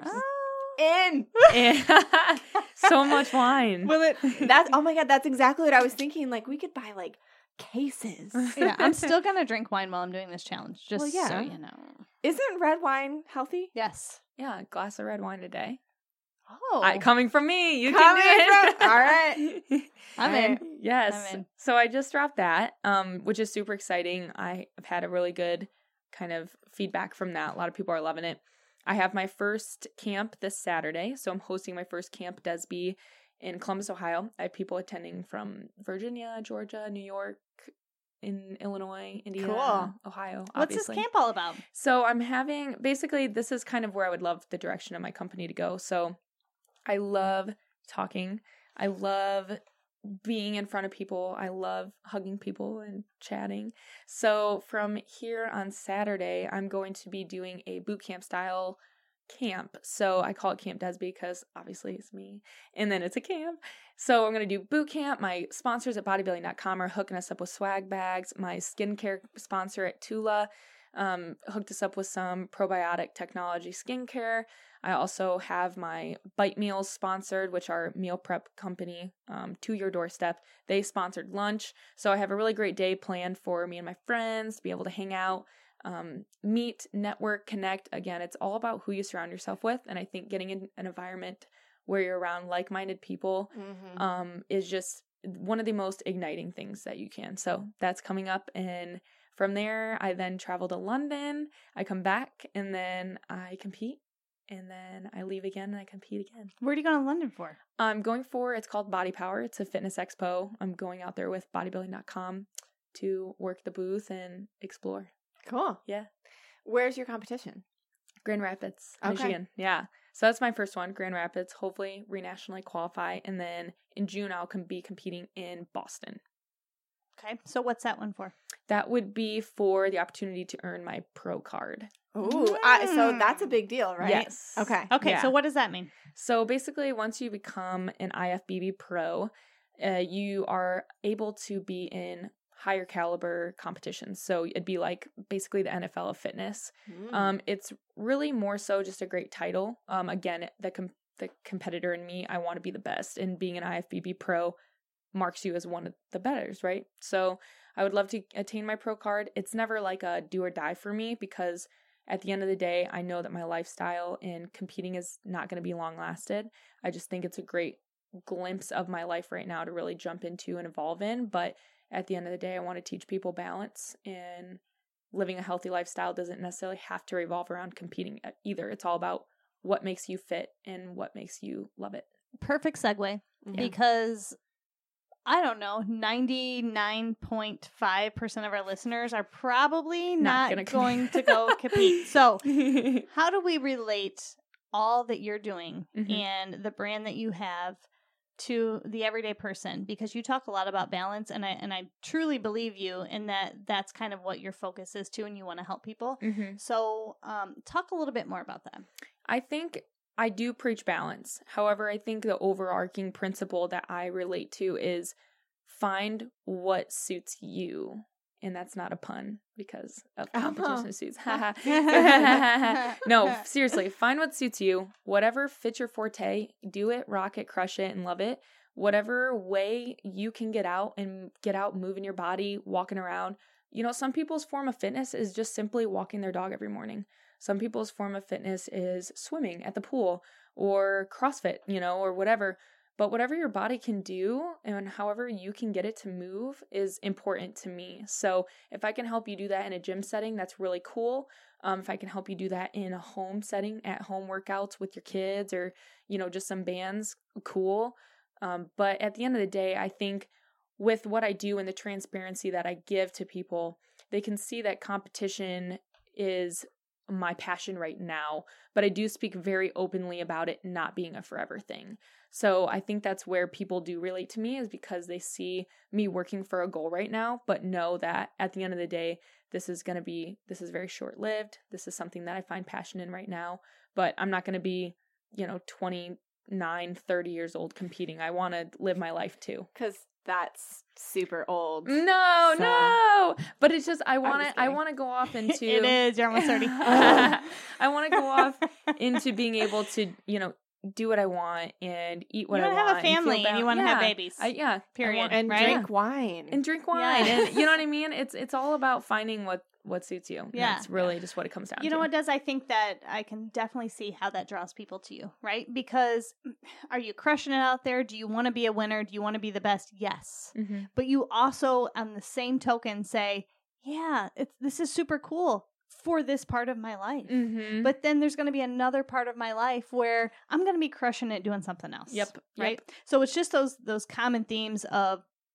In. And so much wine. Will it? That's, oh my God, that's exactly what I was thinking. Like, we could buy, like, cases. Yeah, I'm still going to drink wine while I'm doing this challenge, just Well, yeah. so you know. Isn't red wine healthy? Yes. Yeah, a glass of red wine a day. Oh. Coming from me. You Coming can do it. from- all right. I'm in. Yes. I'm in. So I just dropped that, which is super exciting. I've had a really good kind of feedback from that. A lot of people are loving it. I have my first camp this Saturday. So I'm hosting my first Camp Desby in Columbus, Ohio. I have people attending from Virginia, Georgia, New York, in Illinois, Indiana, Cool. Ohio, What's obviously. this camp all about? So I'm having, basically, this is kind of where I would love the direction of my company to go. So I love talking. I love being in front of people. I love hugging people and chatting. So from here on Saturday, I'm going to be doing a boot camp style camp. So I call it Camp Desby because obviously it's me. And then it's a camp. So I'm going to do boot camp. My sponsors at bodybuilding.com are hooking us up with swag bags. My skincare sponsor at Tula hooked us up with some probiotic technology skincare. I also have my Bite Meals sponsored, which are meal prep company to your doorstep. They sponsored lunch. So I have a really great day planned for me and my friends to be able to hang out, meet, network, connect. Again, it's all about who you surround yourself with. And I think getting in an environment where you're around like-minded people is just one of the most igniting things that you can. So that's coming up. And from there, I then travel to London. I come back and then I compete. And then I leave again and I compete again. Where are you going to London for? I'm going for, it's called Body Power. It's a fitness expo. I'm going out there with bodybuilding.com to work the booth and explore. Cool. Yeah. Where's your competition? Grand Rapids, Okay. Michigan. Yeah. So that's my first one, Grand Rapids. Hopefully renationally qualify. And then in June, I'll be competing in Boston. Okay. So what's that one for? That would be for the opportunity to earn my pro card. Ooh, so that's a big deal, right? Yes. Okay. Okay. Yeah. So what does that mean? So basically, once you become an IFBB pro, you are able to be in higher caliber competitions. So it'd be like basically the NFL of fitness. It's really more so just a great title. Again, the competitor in me, I want to be the best, and being an IFBB pro marks you as one of the betters, right? So I would love to attain my pro card. It's never like a do or die for me because at the end of the day, I know that my lifestyle in competing is not going to be long lasted. I just think it's a great glimpse of my life right now to really jump into and evolve in. But at the end of the day, I want to teach people balance, and living a healthy lifestyle doesn't necessarily have to revolve around competing either. It's all about what makes you fit and what makes you love it. Perfect segue, because I don't know, 99.5% of our listeners are probably not going to go compete. So how do we relate all that you're doing and the brand that you have to the everyday person? Because you talk a lot about balance, and I truly believe you in that's kind of what your focus is too, and you want to help people. So talk a little bit more about that. I think I do preach balance. However, I think the overarching principle that I relate to is find what suits you. And that's not a pun because of competition suits. No, seriously, find what suits you. Whatever fits your forte, do it, rock it, crush it, and love it. Whatever way you can get out, moving your body, walking around. You know, some people's form of fitness is just simply walking their dog every morning. Some people's form of fitness is swimming at the pool or CrossFit, or whatever. But whatever your body can do and however you can get it to move is important to me. So if I can help you do that in a gym setting, that's really cool. If I can help you do that in a home setting, at home workouts with your kids or, just some bands, cool. But at the end of the day, I think with what I do and the transparency that I give to people, they can see that competition is my passion right now, but I do speak very openly about it not being a forever thing. So I think that's where people do relate to me, is because they see me working for a goal right now, but know that at the end of the day, this is very short-lived. This is something that I find passion in right now, but I'm not going to be, 29, 30 years old competing. I want to live my life too. Because that's super old. No. But it's just I want to go off into It is. You're almost 30. I want to go off into being able to, do what I want and eat what I want. You want to have a family and you want to have babies. Period. And right? drink wine. And drink wine. Yeah. And you know what I mean? It's all about finding what suits you. Yeah. That's really just what it comes down to. You know what does? I think that I can definitely see how that draws people to you, right? Because are you crushing it out there? Do you want to be a winner? Do you want to be the best? Yes. Mm-hmm. But you also, on the same token, say, yeah, this is super cool for this part of my life. Mm-hmm. But then there's going to be another part of my life where I'm going to be crushing it doing something else. Yep. Right? So it's just those common themes of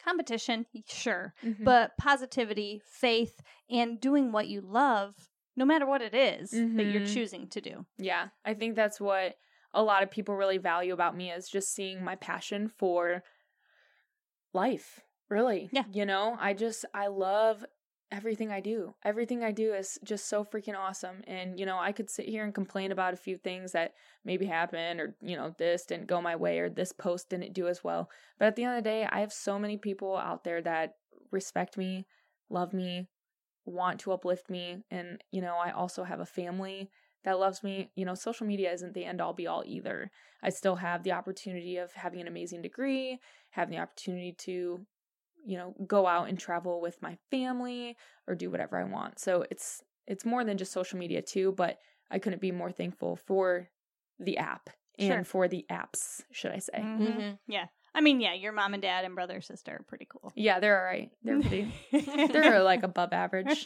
competition, sure, Mhm. but positivity, faith, and doing what you love, no matter what it is that you're Mhm. choosing to do. Yeah, I think that's what a lot of people really value about me is just seeing my passion for life, really. Yeah. You know, I love everything I do. Everything I do is just so freaking awesome. And, you know, I could sit here and complain about a few things that maybe happened or, you know, this didn't go my way or this post didn't do as well. But at the end of the day, I have so many people out there that respect me, love me, want to uplift me. And, you know, I also have a family that loves me. You know, social media isn't the end all be all either. I still have the opportunity of having an amazing degree, having the opportunity to, you know, go out and travel with my family or do whatever I want. So it's more than just social media too, but I couldn't be more thankful for the app and Sure. for the apps, should I say. Mhm. Yeah. I mean, yeah, your mom and dad and brother and sister are pretty cool. Yeah, they're all right. They're pretty, they're like above average.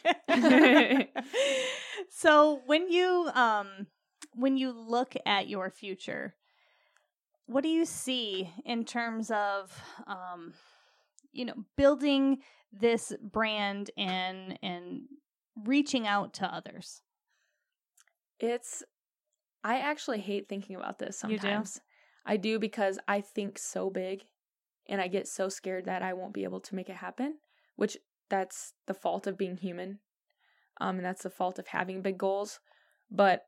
So when you look at your future, what do you see in terms of you know, building this brand and reaching out to others? I actually hate thinking about this You do? sometimes. I do because I think so big and I get so scared that I won't be able to make it happen, which that's the fault of being human. And that's the fault of having big goals. But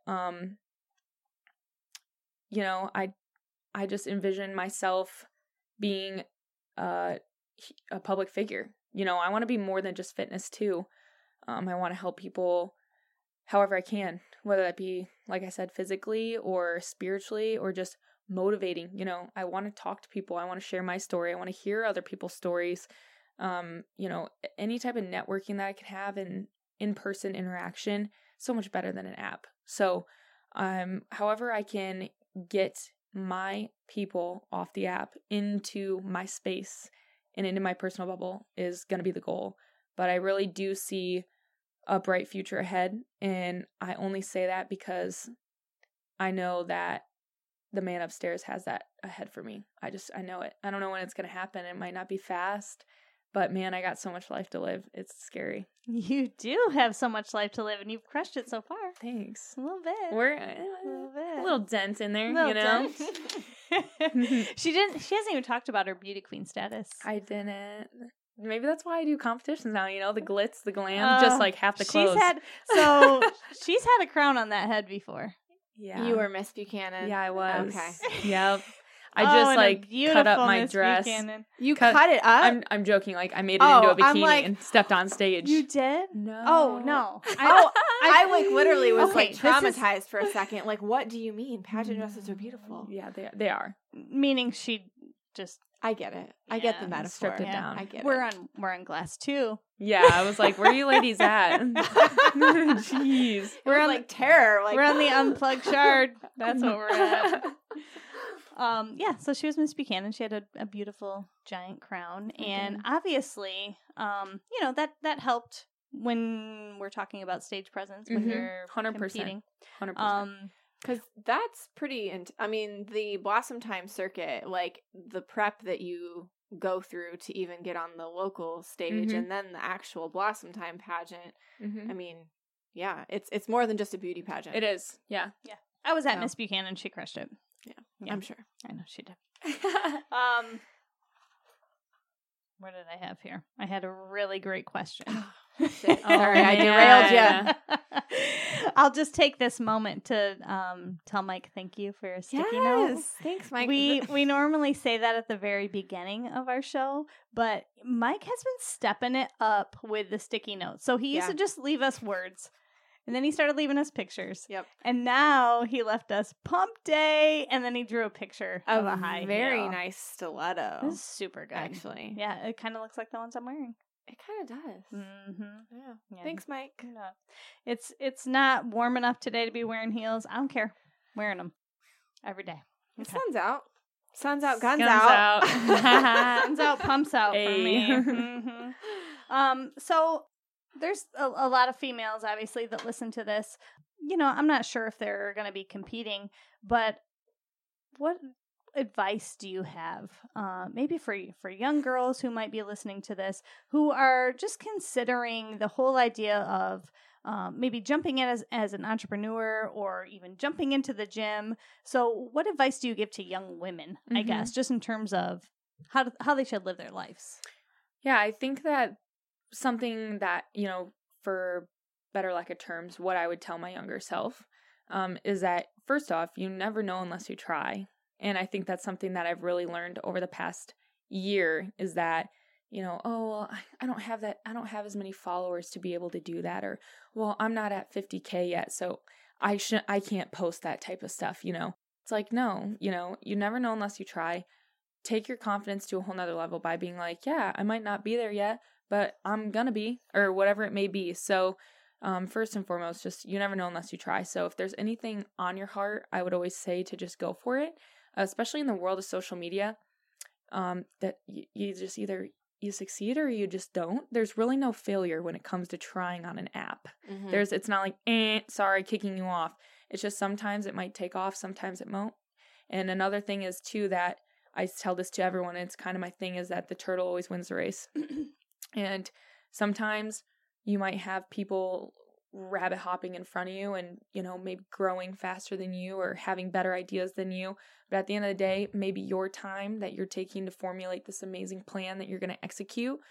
you know, I just envision myself being a public figure. You know, I want to be more than just fitness too. I want to help people however I can, whether that be, like I said, physically or spiritually or just motivating. You know, I want to talk to people. I want to share my story. I want to hear other people's stories. You know, any type of networking that I can have and in-person interaction, so much better than an app. So, however I can get my people off the app into my space and into my personal bubble is going to be the goal. But I really do see a bright future ahead. And I only say that because I know that the man upstairs has that ahead for me. I know it. I don't know when it's going to happen. It might not be fast, but man, I got so much life to live. It's scary. You do have so much life to live, and you've crushed it so far. Thanks. A little bit. We're a little bit. a little dent in there, Little you know? dent. She hasn't even talked about her beauty queen status. I didn't. Maybe that's why I do competitions now, you know, the glitz, the glam, just like half the clothes. She's had a crown on that head before. Yeah. You were Miss Buchanan. Yeah, I was. Okay. Yep. I just like cut up my Miss dress. Buchanan. You cut it up? I'm joking. Like I made it into a I'm bikini like- and stepped on stage. You did? No. Oh no. I like literally was Okay, like this is- traumatized for a second. Like, what do you mean? Pageant dresses are beautiful. Yeah, they are. Meaning she just I get it. I get Yeah, the metaphor. stripped it Yeah. down. I get we're it. on glass 2. Yeah, I was like, where are you ladies at? Jeez. We're on like terror. Like we're on the unplugged shard. That's what we're at. Yeah, so she was Miss Buchanan. She had a beautiful giant crown, and obviously, you know, that helped when we're talking about stage presence when Mhm. you're 100%. competing. 100%. Because that's pretty. I mean, the Blossom Time circuit, like the prep that you go through to even get on the local stage, Mhm. and then the actual Blossom Time pageant. Mhm. I mean, yeah, it's more than just a beauty pageant. It is. Yeah. I was at So- Miss Buchanan. She crushed it. Yeah. I'm sure. I know she did. What did I have here? I had a really great question. Shit. Oh, Sorry, I man. derailed you. I'll just take this moment to tell Mike thank you for a sticky note. Yes, thanks, Mike. We normally say that at the very beginning of our show, but Mike has been stepping it up with the sticky notes. So he used Yeah. to just leave us words, and then he started leaving us pictures. Yep. And now he left us pump day, and then he drew a picture of a high very heel. nice stiletto. This is super good. Actually, Yeah, it kind of looks like the ones I'm wearing. it kind of does. Mm-hmm. Yeah. Yeah. Thanks, Mike. It's not warm enough today to be wearing heels. I don't care. Wearing them every day. The Okay. sun's out. Sun's out. Guns, Guns out. out. Guns out, pumps out for Hey. me. So there's a lot of females, obviously, that listen to this. You know, I'm not sure if they're going to be competing, but what advice do you have, maybe for young girls who might be listening to this, who are just considering the whole idea of maybe jumping in as an entrepreneur or even jumping into the gym? So what advice do you give to young women, I guess, just in terms of how they should live their lives? Yeah, I think that something that, for better lack of terms, what I would tell my younger self is that, first off, you never know unless you try. And I think that's something that I've really learned over the past year is that, oh, well, I don't have that. I don't have as many followers to be able to do that. Or, well, I'm not at 50K yet, so I can't post that type of stuff, It's like, no, you never know unless you try. Take your confidence to a whole nother level by being like, yeah, I might not be there yet, but I'm gonna be, or whatever it may be. So first and foremost, just you never know unless you try. So if there's anything on your heart, I would always say to just go for it, especially in the world of social media, that you just either you succeed or you just don't. There's really no failure when it comes to trying on an app. It's not like, sorry, kicking you off. It's just sometimes it might take off, sometimes it won't. And another thing is too that I tell this to everyone, and it's kind of my thing, is that the turtle always wins the race. And sometimes you might have people rabbit hopping in front of you and, maybe growing faster than you or having better ideas than you. But at the end of the day, maybe your time that you're taking to formulate this amazing plan that you're going to execute,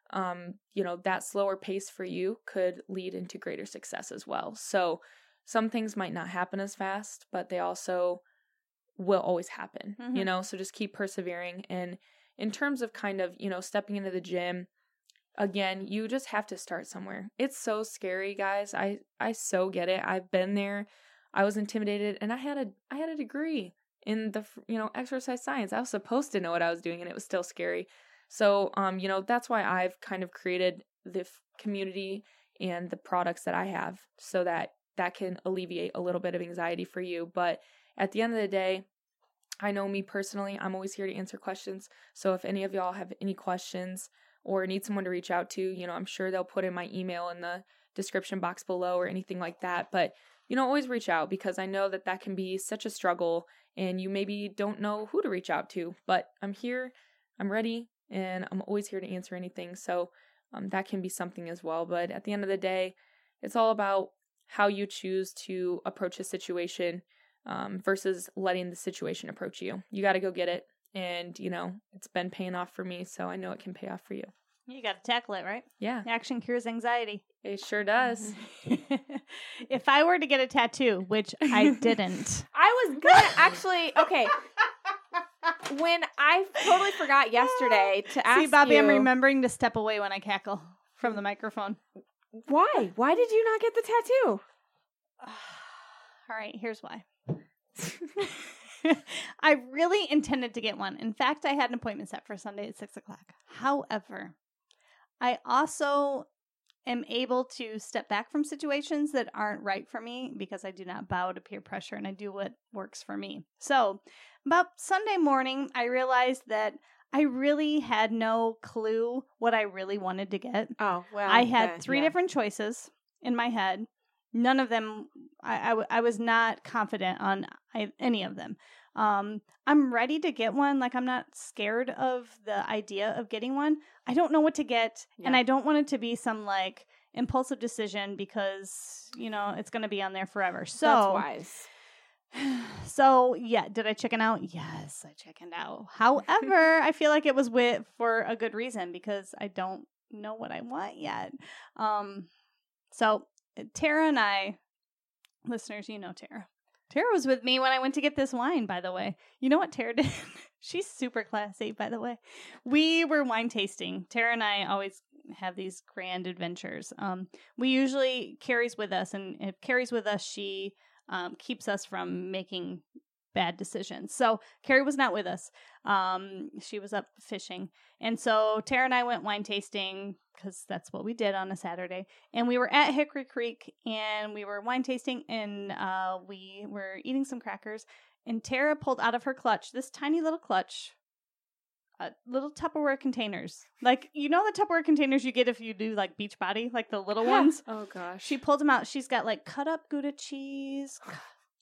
that slower pace for you could lead into greater success as well. So some things might not happen as fast, but they also will always happen, so just keep persevering. And in terms of kind of, stepping into the gym, again, you just have to start somewhere. It's so scary, guys. I so get it. I've been there. I was intimidated, and I had a degree in the, exercise science. I was supposed to know what I was doing, and it was still scary. So, that's why I've kind of created the community and the products that I have so that can alleviate a little bit of anxiety for you. But at the end of the day, I know me personally, I'm always here to answer questions. So if any of y'all have any questions or need someone to reach out to, I'm sure they'll put in my email in the description box below or anything like that. But, always reach out, because I know that can be such a struggle and you maybe don't know who to reach out to. But I'm here, I'm ready, and I'm always here to answer anything. So that can be something as well. But at the end of the day, it's all about how you choose to approach a situation versus letting the situation approach you. You got to go get it. And, it's been paying off for me, so I know it can pay off for you. You got to tackle it, right? Yeah. Action cures anxiety. It sure does. If I were to get a tattoo, which I didn't. I was going to actually, okay. When I totally forgot yesterday to ask you. See, Bobby, I'm remembering to step away when I cackle from the microphone. Why? Why did you not get the tattoo? All right, here's why. I really intended to get one. In fact, I had an appointment set for Sunday at 6:00. However, I also am able to step back from situations that aren't right for me because I do not bow to peer pressure and I do what works for me. So about Sunday morning, I realized that I really had no clue what I really wanted to get. Oh, well. I had three different choices in my head. None of them, I was not confident on any of them. I'm ready to get one. Like, I'm not scared of the idea of getting one. I don't know what to get, and I don't want it to be some, like, impulsive decision because, it's going to be on there forever. So that's wise. So, yeah, did I chicken out? Yes, I chickened out. However, I feel like it was for a good reason because I don't know what I want yet. So Tara and I, listeners, Tara. Tara was with me when I went to get this wine, by the way. You know what Tara did? She's super classy, by the way. We were wine tasting. Tara and I always have these grand adventures. We usually Carrie's with us, and if Carrie's with us, she keeps us from making bad decisions. So Carrie was not with us. She was up fishing. And so Tara and I went wine tasting because that's what we did on a Saturday. And we were at Hickory Creek and we were wine tasting and we were eating some crackers. And Tara pulled out of her clutch, this tiny little clutch, little Tupperware containers. Like, the Tupperware containers you get if you do like Beachbody, like the little ones. Oh gosh. She pulled them out. She's got like cut up Gouda cheese,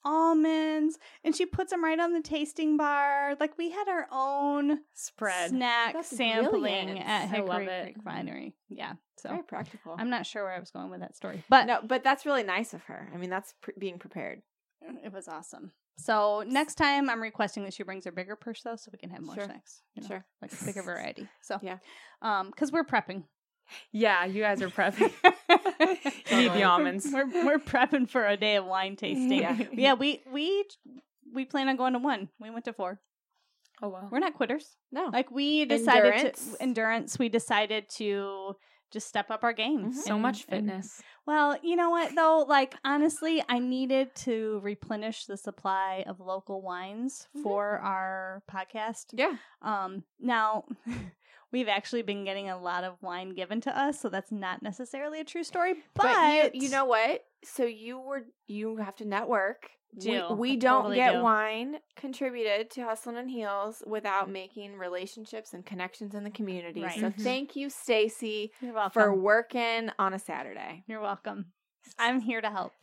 almonds, and she puts them right on the tasting bar. Like, we had our own Spread. snack That's sampling brilliant. at I love Hickory it. Creek Winery. Yeah, so Very practical. I'm not sure where I was going with that story, but No, but that's really nice of her. I mean, that's being prepared. it was awesome. So next time, I'm requesting that she brings her bigger purse, though, so we can have more Sure. snacks. You know, Sure. like a bigger variety. So Yeah. because we're prepping. Yeah, you guys are prepping. You need the almonds. We're prepping for a day of wine tasting. Yeah. Yeah, we plan on going to 1. We went to 4. Oh, wow. We're not quitters. No. Like, we decided Endurance. endurance. We decided to just step up our game. So much fitness. Well, you know what though? Like, honestly, I needed to replenish the supply of local wines for our podcast. Yeah. Now we've actually been getting a lot of wine given to us, so that's not necessarily a true story. But, you know what? So you have to network. Do. We I don't totally get do. wine contributed to Hustlin' and Heels without making relationships and connections in the community. Right. So Mhm. thank you, Stacy, You're welcome. for working on a Saturday. You're welcome. I'm here to help.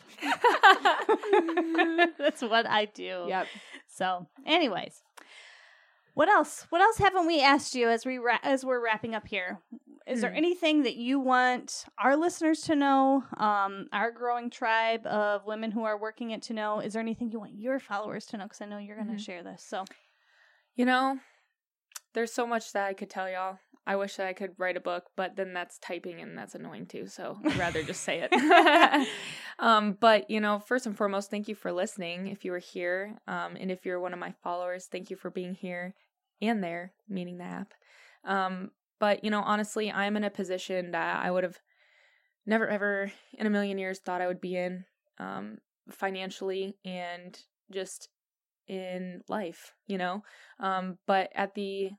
That's what I do. Yep. So, anyways, what else? What else haven't we asked you as we're wrapping up here? Is there anything that you want our listeners to know, our growing tribe of women who are working it to know? Is there anything you want your followers to know? Because I know you're going to share this. So, You know, there's so much that I could tell y'all. I wish that I could write a book, but then that's typing and that's annoying too. So I'd rather just say it. But, you know, first and foremost, thank you for listening if you were here. And if you're one of my followers, thank you for being here and there, meaning the app. But, you know, honestly, I'm in a position that I would have never, ever in a million years thought I would be in financially and just in life, you know? But at the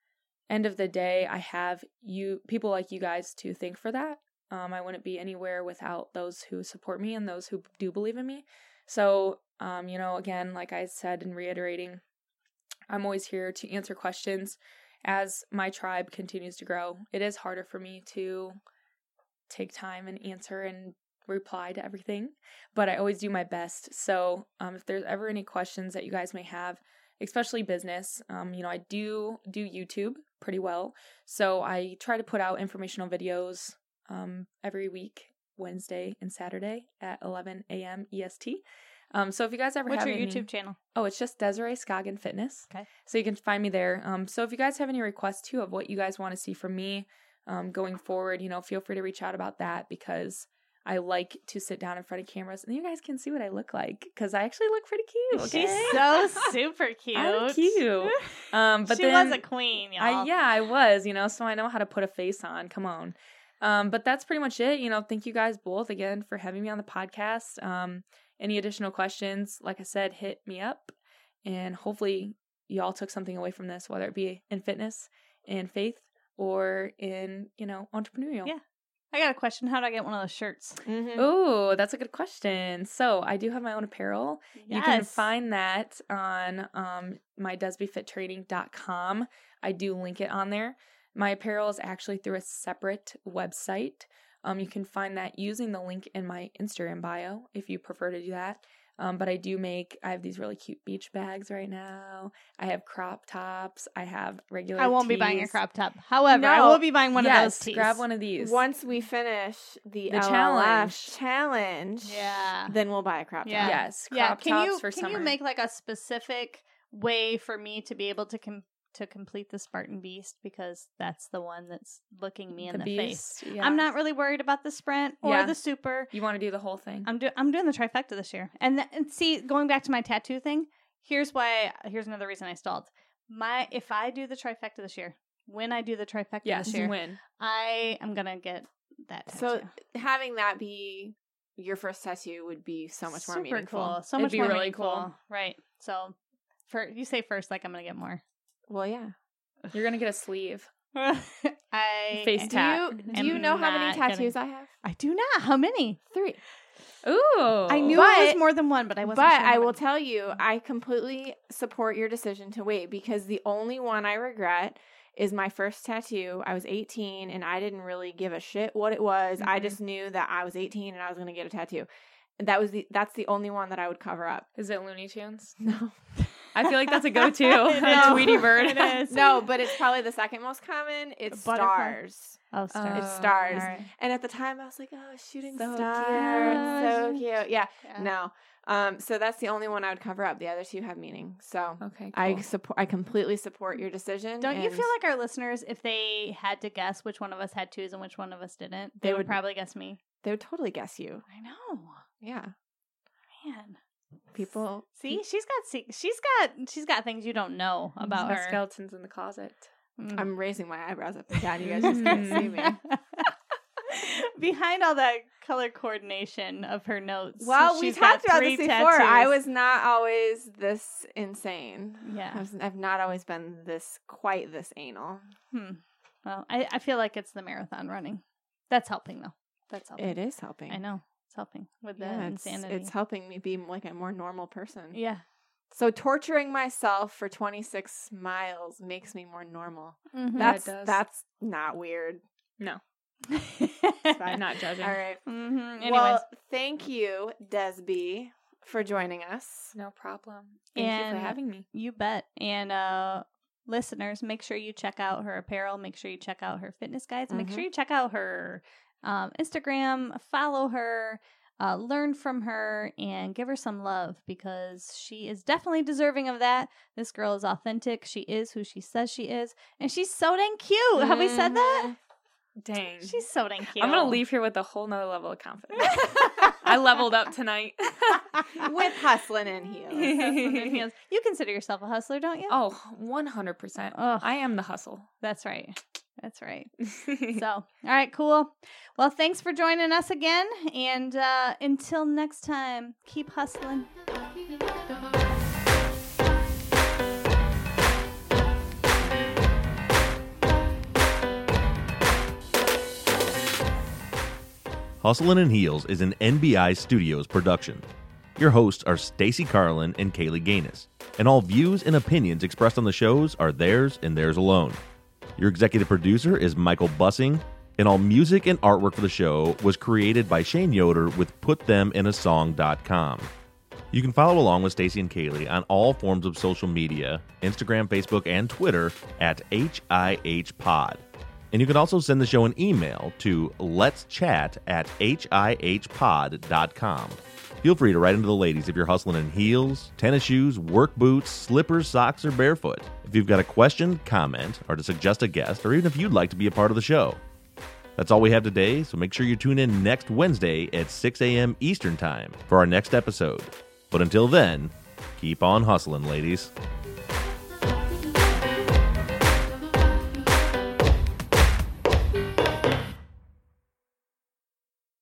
end of the day, I have people like you guys to thank for that. I wouldn't be anywhere without those who support me and those who do believe in me. So, you know, again, like I said and reiterating, I'm always here to answer questions. As my tribe continues to grow, it is harder for me to take time and answer and reply to everything, but I always do my best. So if there's ever any questions that you guys may have, especially business, you know, I do YouTube pretty well. So I try to put out informational videos every week, Wednesday and Saturday at 11 a.m. EST. So if you guys ever what's have your any, YouTube channel? Oh, it's just Desiree Scoggin Fitness. Okay. So you can find me there. So if you guys have any requests too of what you guys want to see from me going forward, you know, feel free to reach out about that because I like to sit down in front of cameras and you guys can see what I look like because I actually look pretty cute. Okay? She's so super cute. I'm cute. But she then was a queen, y'all. I was, you know, so I know how to put a face on. Come on. But that's pretty much it. You know, thank you guys both again for having me on the podcast. Any additional questions, like I said, hit me up. And hopefully y'all took something away from this, whether it be in fitness, in faith, or in, you know, entrepreneurial. Yeah. I got a question. How do I get one of those shirts? Mm-hmm. Oh, that's a good question. So I do have my own apparel. Yes. You can find that on my DesbyFitTraining.com. I do link it on there. My apparel is actually through a separate website. You can find that using the link in my Instagram bio if you prefer to do that. But I have these really cute beach bags right now. I have crop tops. I have regular I won't be buying a tees. crop top. However, I No. will be buying one of those tees. Grab one of these. Once we finish the challenge. challenge, Yeah. then we'll buy a crop top. Yeah. Yes, Yeah. crop Can tops you for can summer. you make like a specific way for me to be able to complete the Spartan Beast because that's the one that's looking me in the face. Beast? Yeah. I'm not really worried about the sprint or Yeah. the super. You want to do the whole thing? I'm doing the trifecta this year. And see, going back to my tattoo thing, here's another reason I stalled. If I do the trifecta this year, when I do the trifecta Yes, this year, win. I am gonna get that tattoo. So having that be your first tattoo would be so much more super meaningful. cool. So It'd much be more really meaningful. cool. Right. So you say first, like I'm gonna get more. Well, yeah. You're gonna get a sleeve. I Face tat. Do you know how many not gonna- tattoos I have? I do not. How many? 3. Ooh. I knew it was But- more than one, but I wasn't. But sure how I will many. tell you, I completely support your decision to wait because the only one I regret is my first tattoo. I was 18 and I didn't really give a shit what it was. I Mhm. just knew that I was 18 and I was going to get a tattoo. That's the only one that I would cover up. Is it Looney Tunes? No. I feel like that's a go-to. No. Tweety Bird. It is. No, but it's probably the second most common. It's Butterfly. stars. Oh, stars. It's stars. All right. And at the time I was like, oh, shooting So stars. So cute. Yeah. Yeah. No. So that's the only one I would cover up. The other two have meaning. So Okay, cool. I completely support your decision. Don't you and feel like our listeners, if they had to guess which one of us had twos and which one of us didn't, they They would would- probably guess me? they would totally guess you? I know. Yeah. Man. People See, she's got things you don't know about My her. skeletons in the closet. Mm. I'm raising my eyebrows up and down. You guys just can't see me. Behind all that color coordination of her notes. Well, we she's got talked about 3 this before. I tattoos. was not always this insane. Yeah. I've not always been quite this anal. Well, I feel like it's the marathon running. That's helping, though. That's helping. It is helping. I know. It's helping with the Yeah, it's insanity. helping me be like a more normal person. Yeah. So torturing myself for 26 miles makes me more normal. Mhm. Yeah, it That's does. not weird. No, It's I'm not judging. All right. Anyways, Well, thank you, Desby, for joining us. No problem. Thank you And- for having me. you bet. And listeners, make sure you check out her apparel. Make sure you check out her fitness guides. Make Mhm. sure you check out her Instagram. Follow her. Learn from her and give her some love because she is definitely deserving of that. This girl is authentic. She is who she says she is. And she's so dang cute. Have we said that? Dang. She's so dang cute. I'm going to leave here with a whole nother level of confidence. I leveled up tonight. With hustling in heels. You consider yourself a hustler, don't you? Oh, 100%. Ugh. I am the hustle. That's right. That's right. So, all right, cool. Well, thanks for joining us again. And until next time, keep hustling. Hustlin' in Heels is an NBI Studios production. Your hosts are Stacy Carlin and Kaylee Gaines, and all views and opinions expressed on the shows are theirs and theirs alone. Your executive producer is Michael Bussing, and all music and artwork for the show was created by Shane Yoder with PutThemInASong.com. You can follow along with Stacy and Kaylee on all forms of social media, Instagram, Facebook, and Twitter at HIHPod. And you can also send the show an email to letschat@hihpod.com. Feel free to write into the ladies if you're hustling in heels, tennis shoes, work boots, slippers, socks, or barefoot. If you've got a question, comment, or to suggest a guest, or even if you'd like to be a part of the show. That's all we have today, so make sure you tune in next Wednesday at 6 a.m. Eastern Time for our next episode. But until then, keep on hustling, ladies.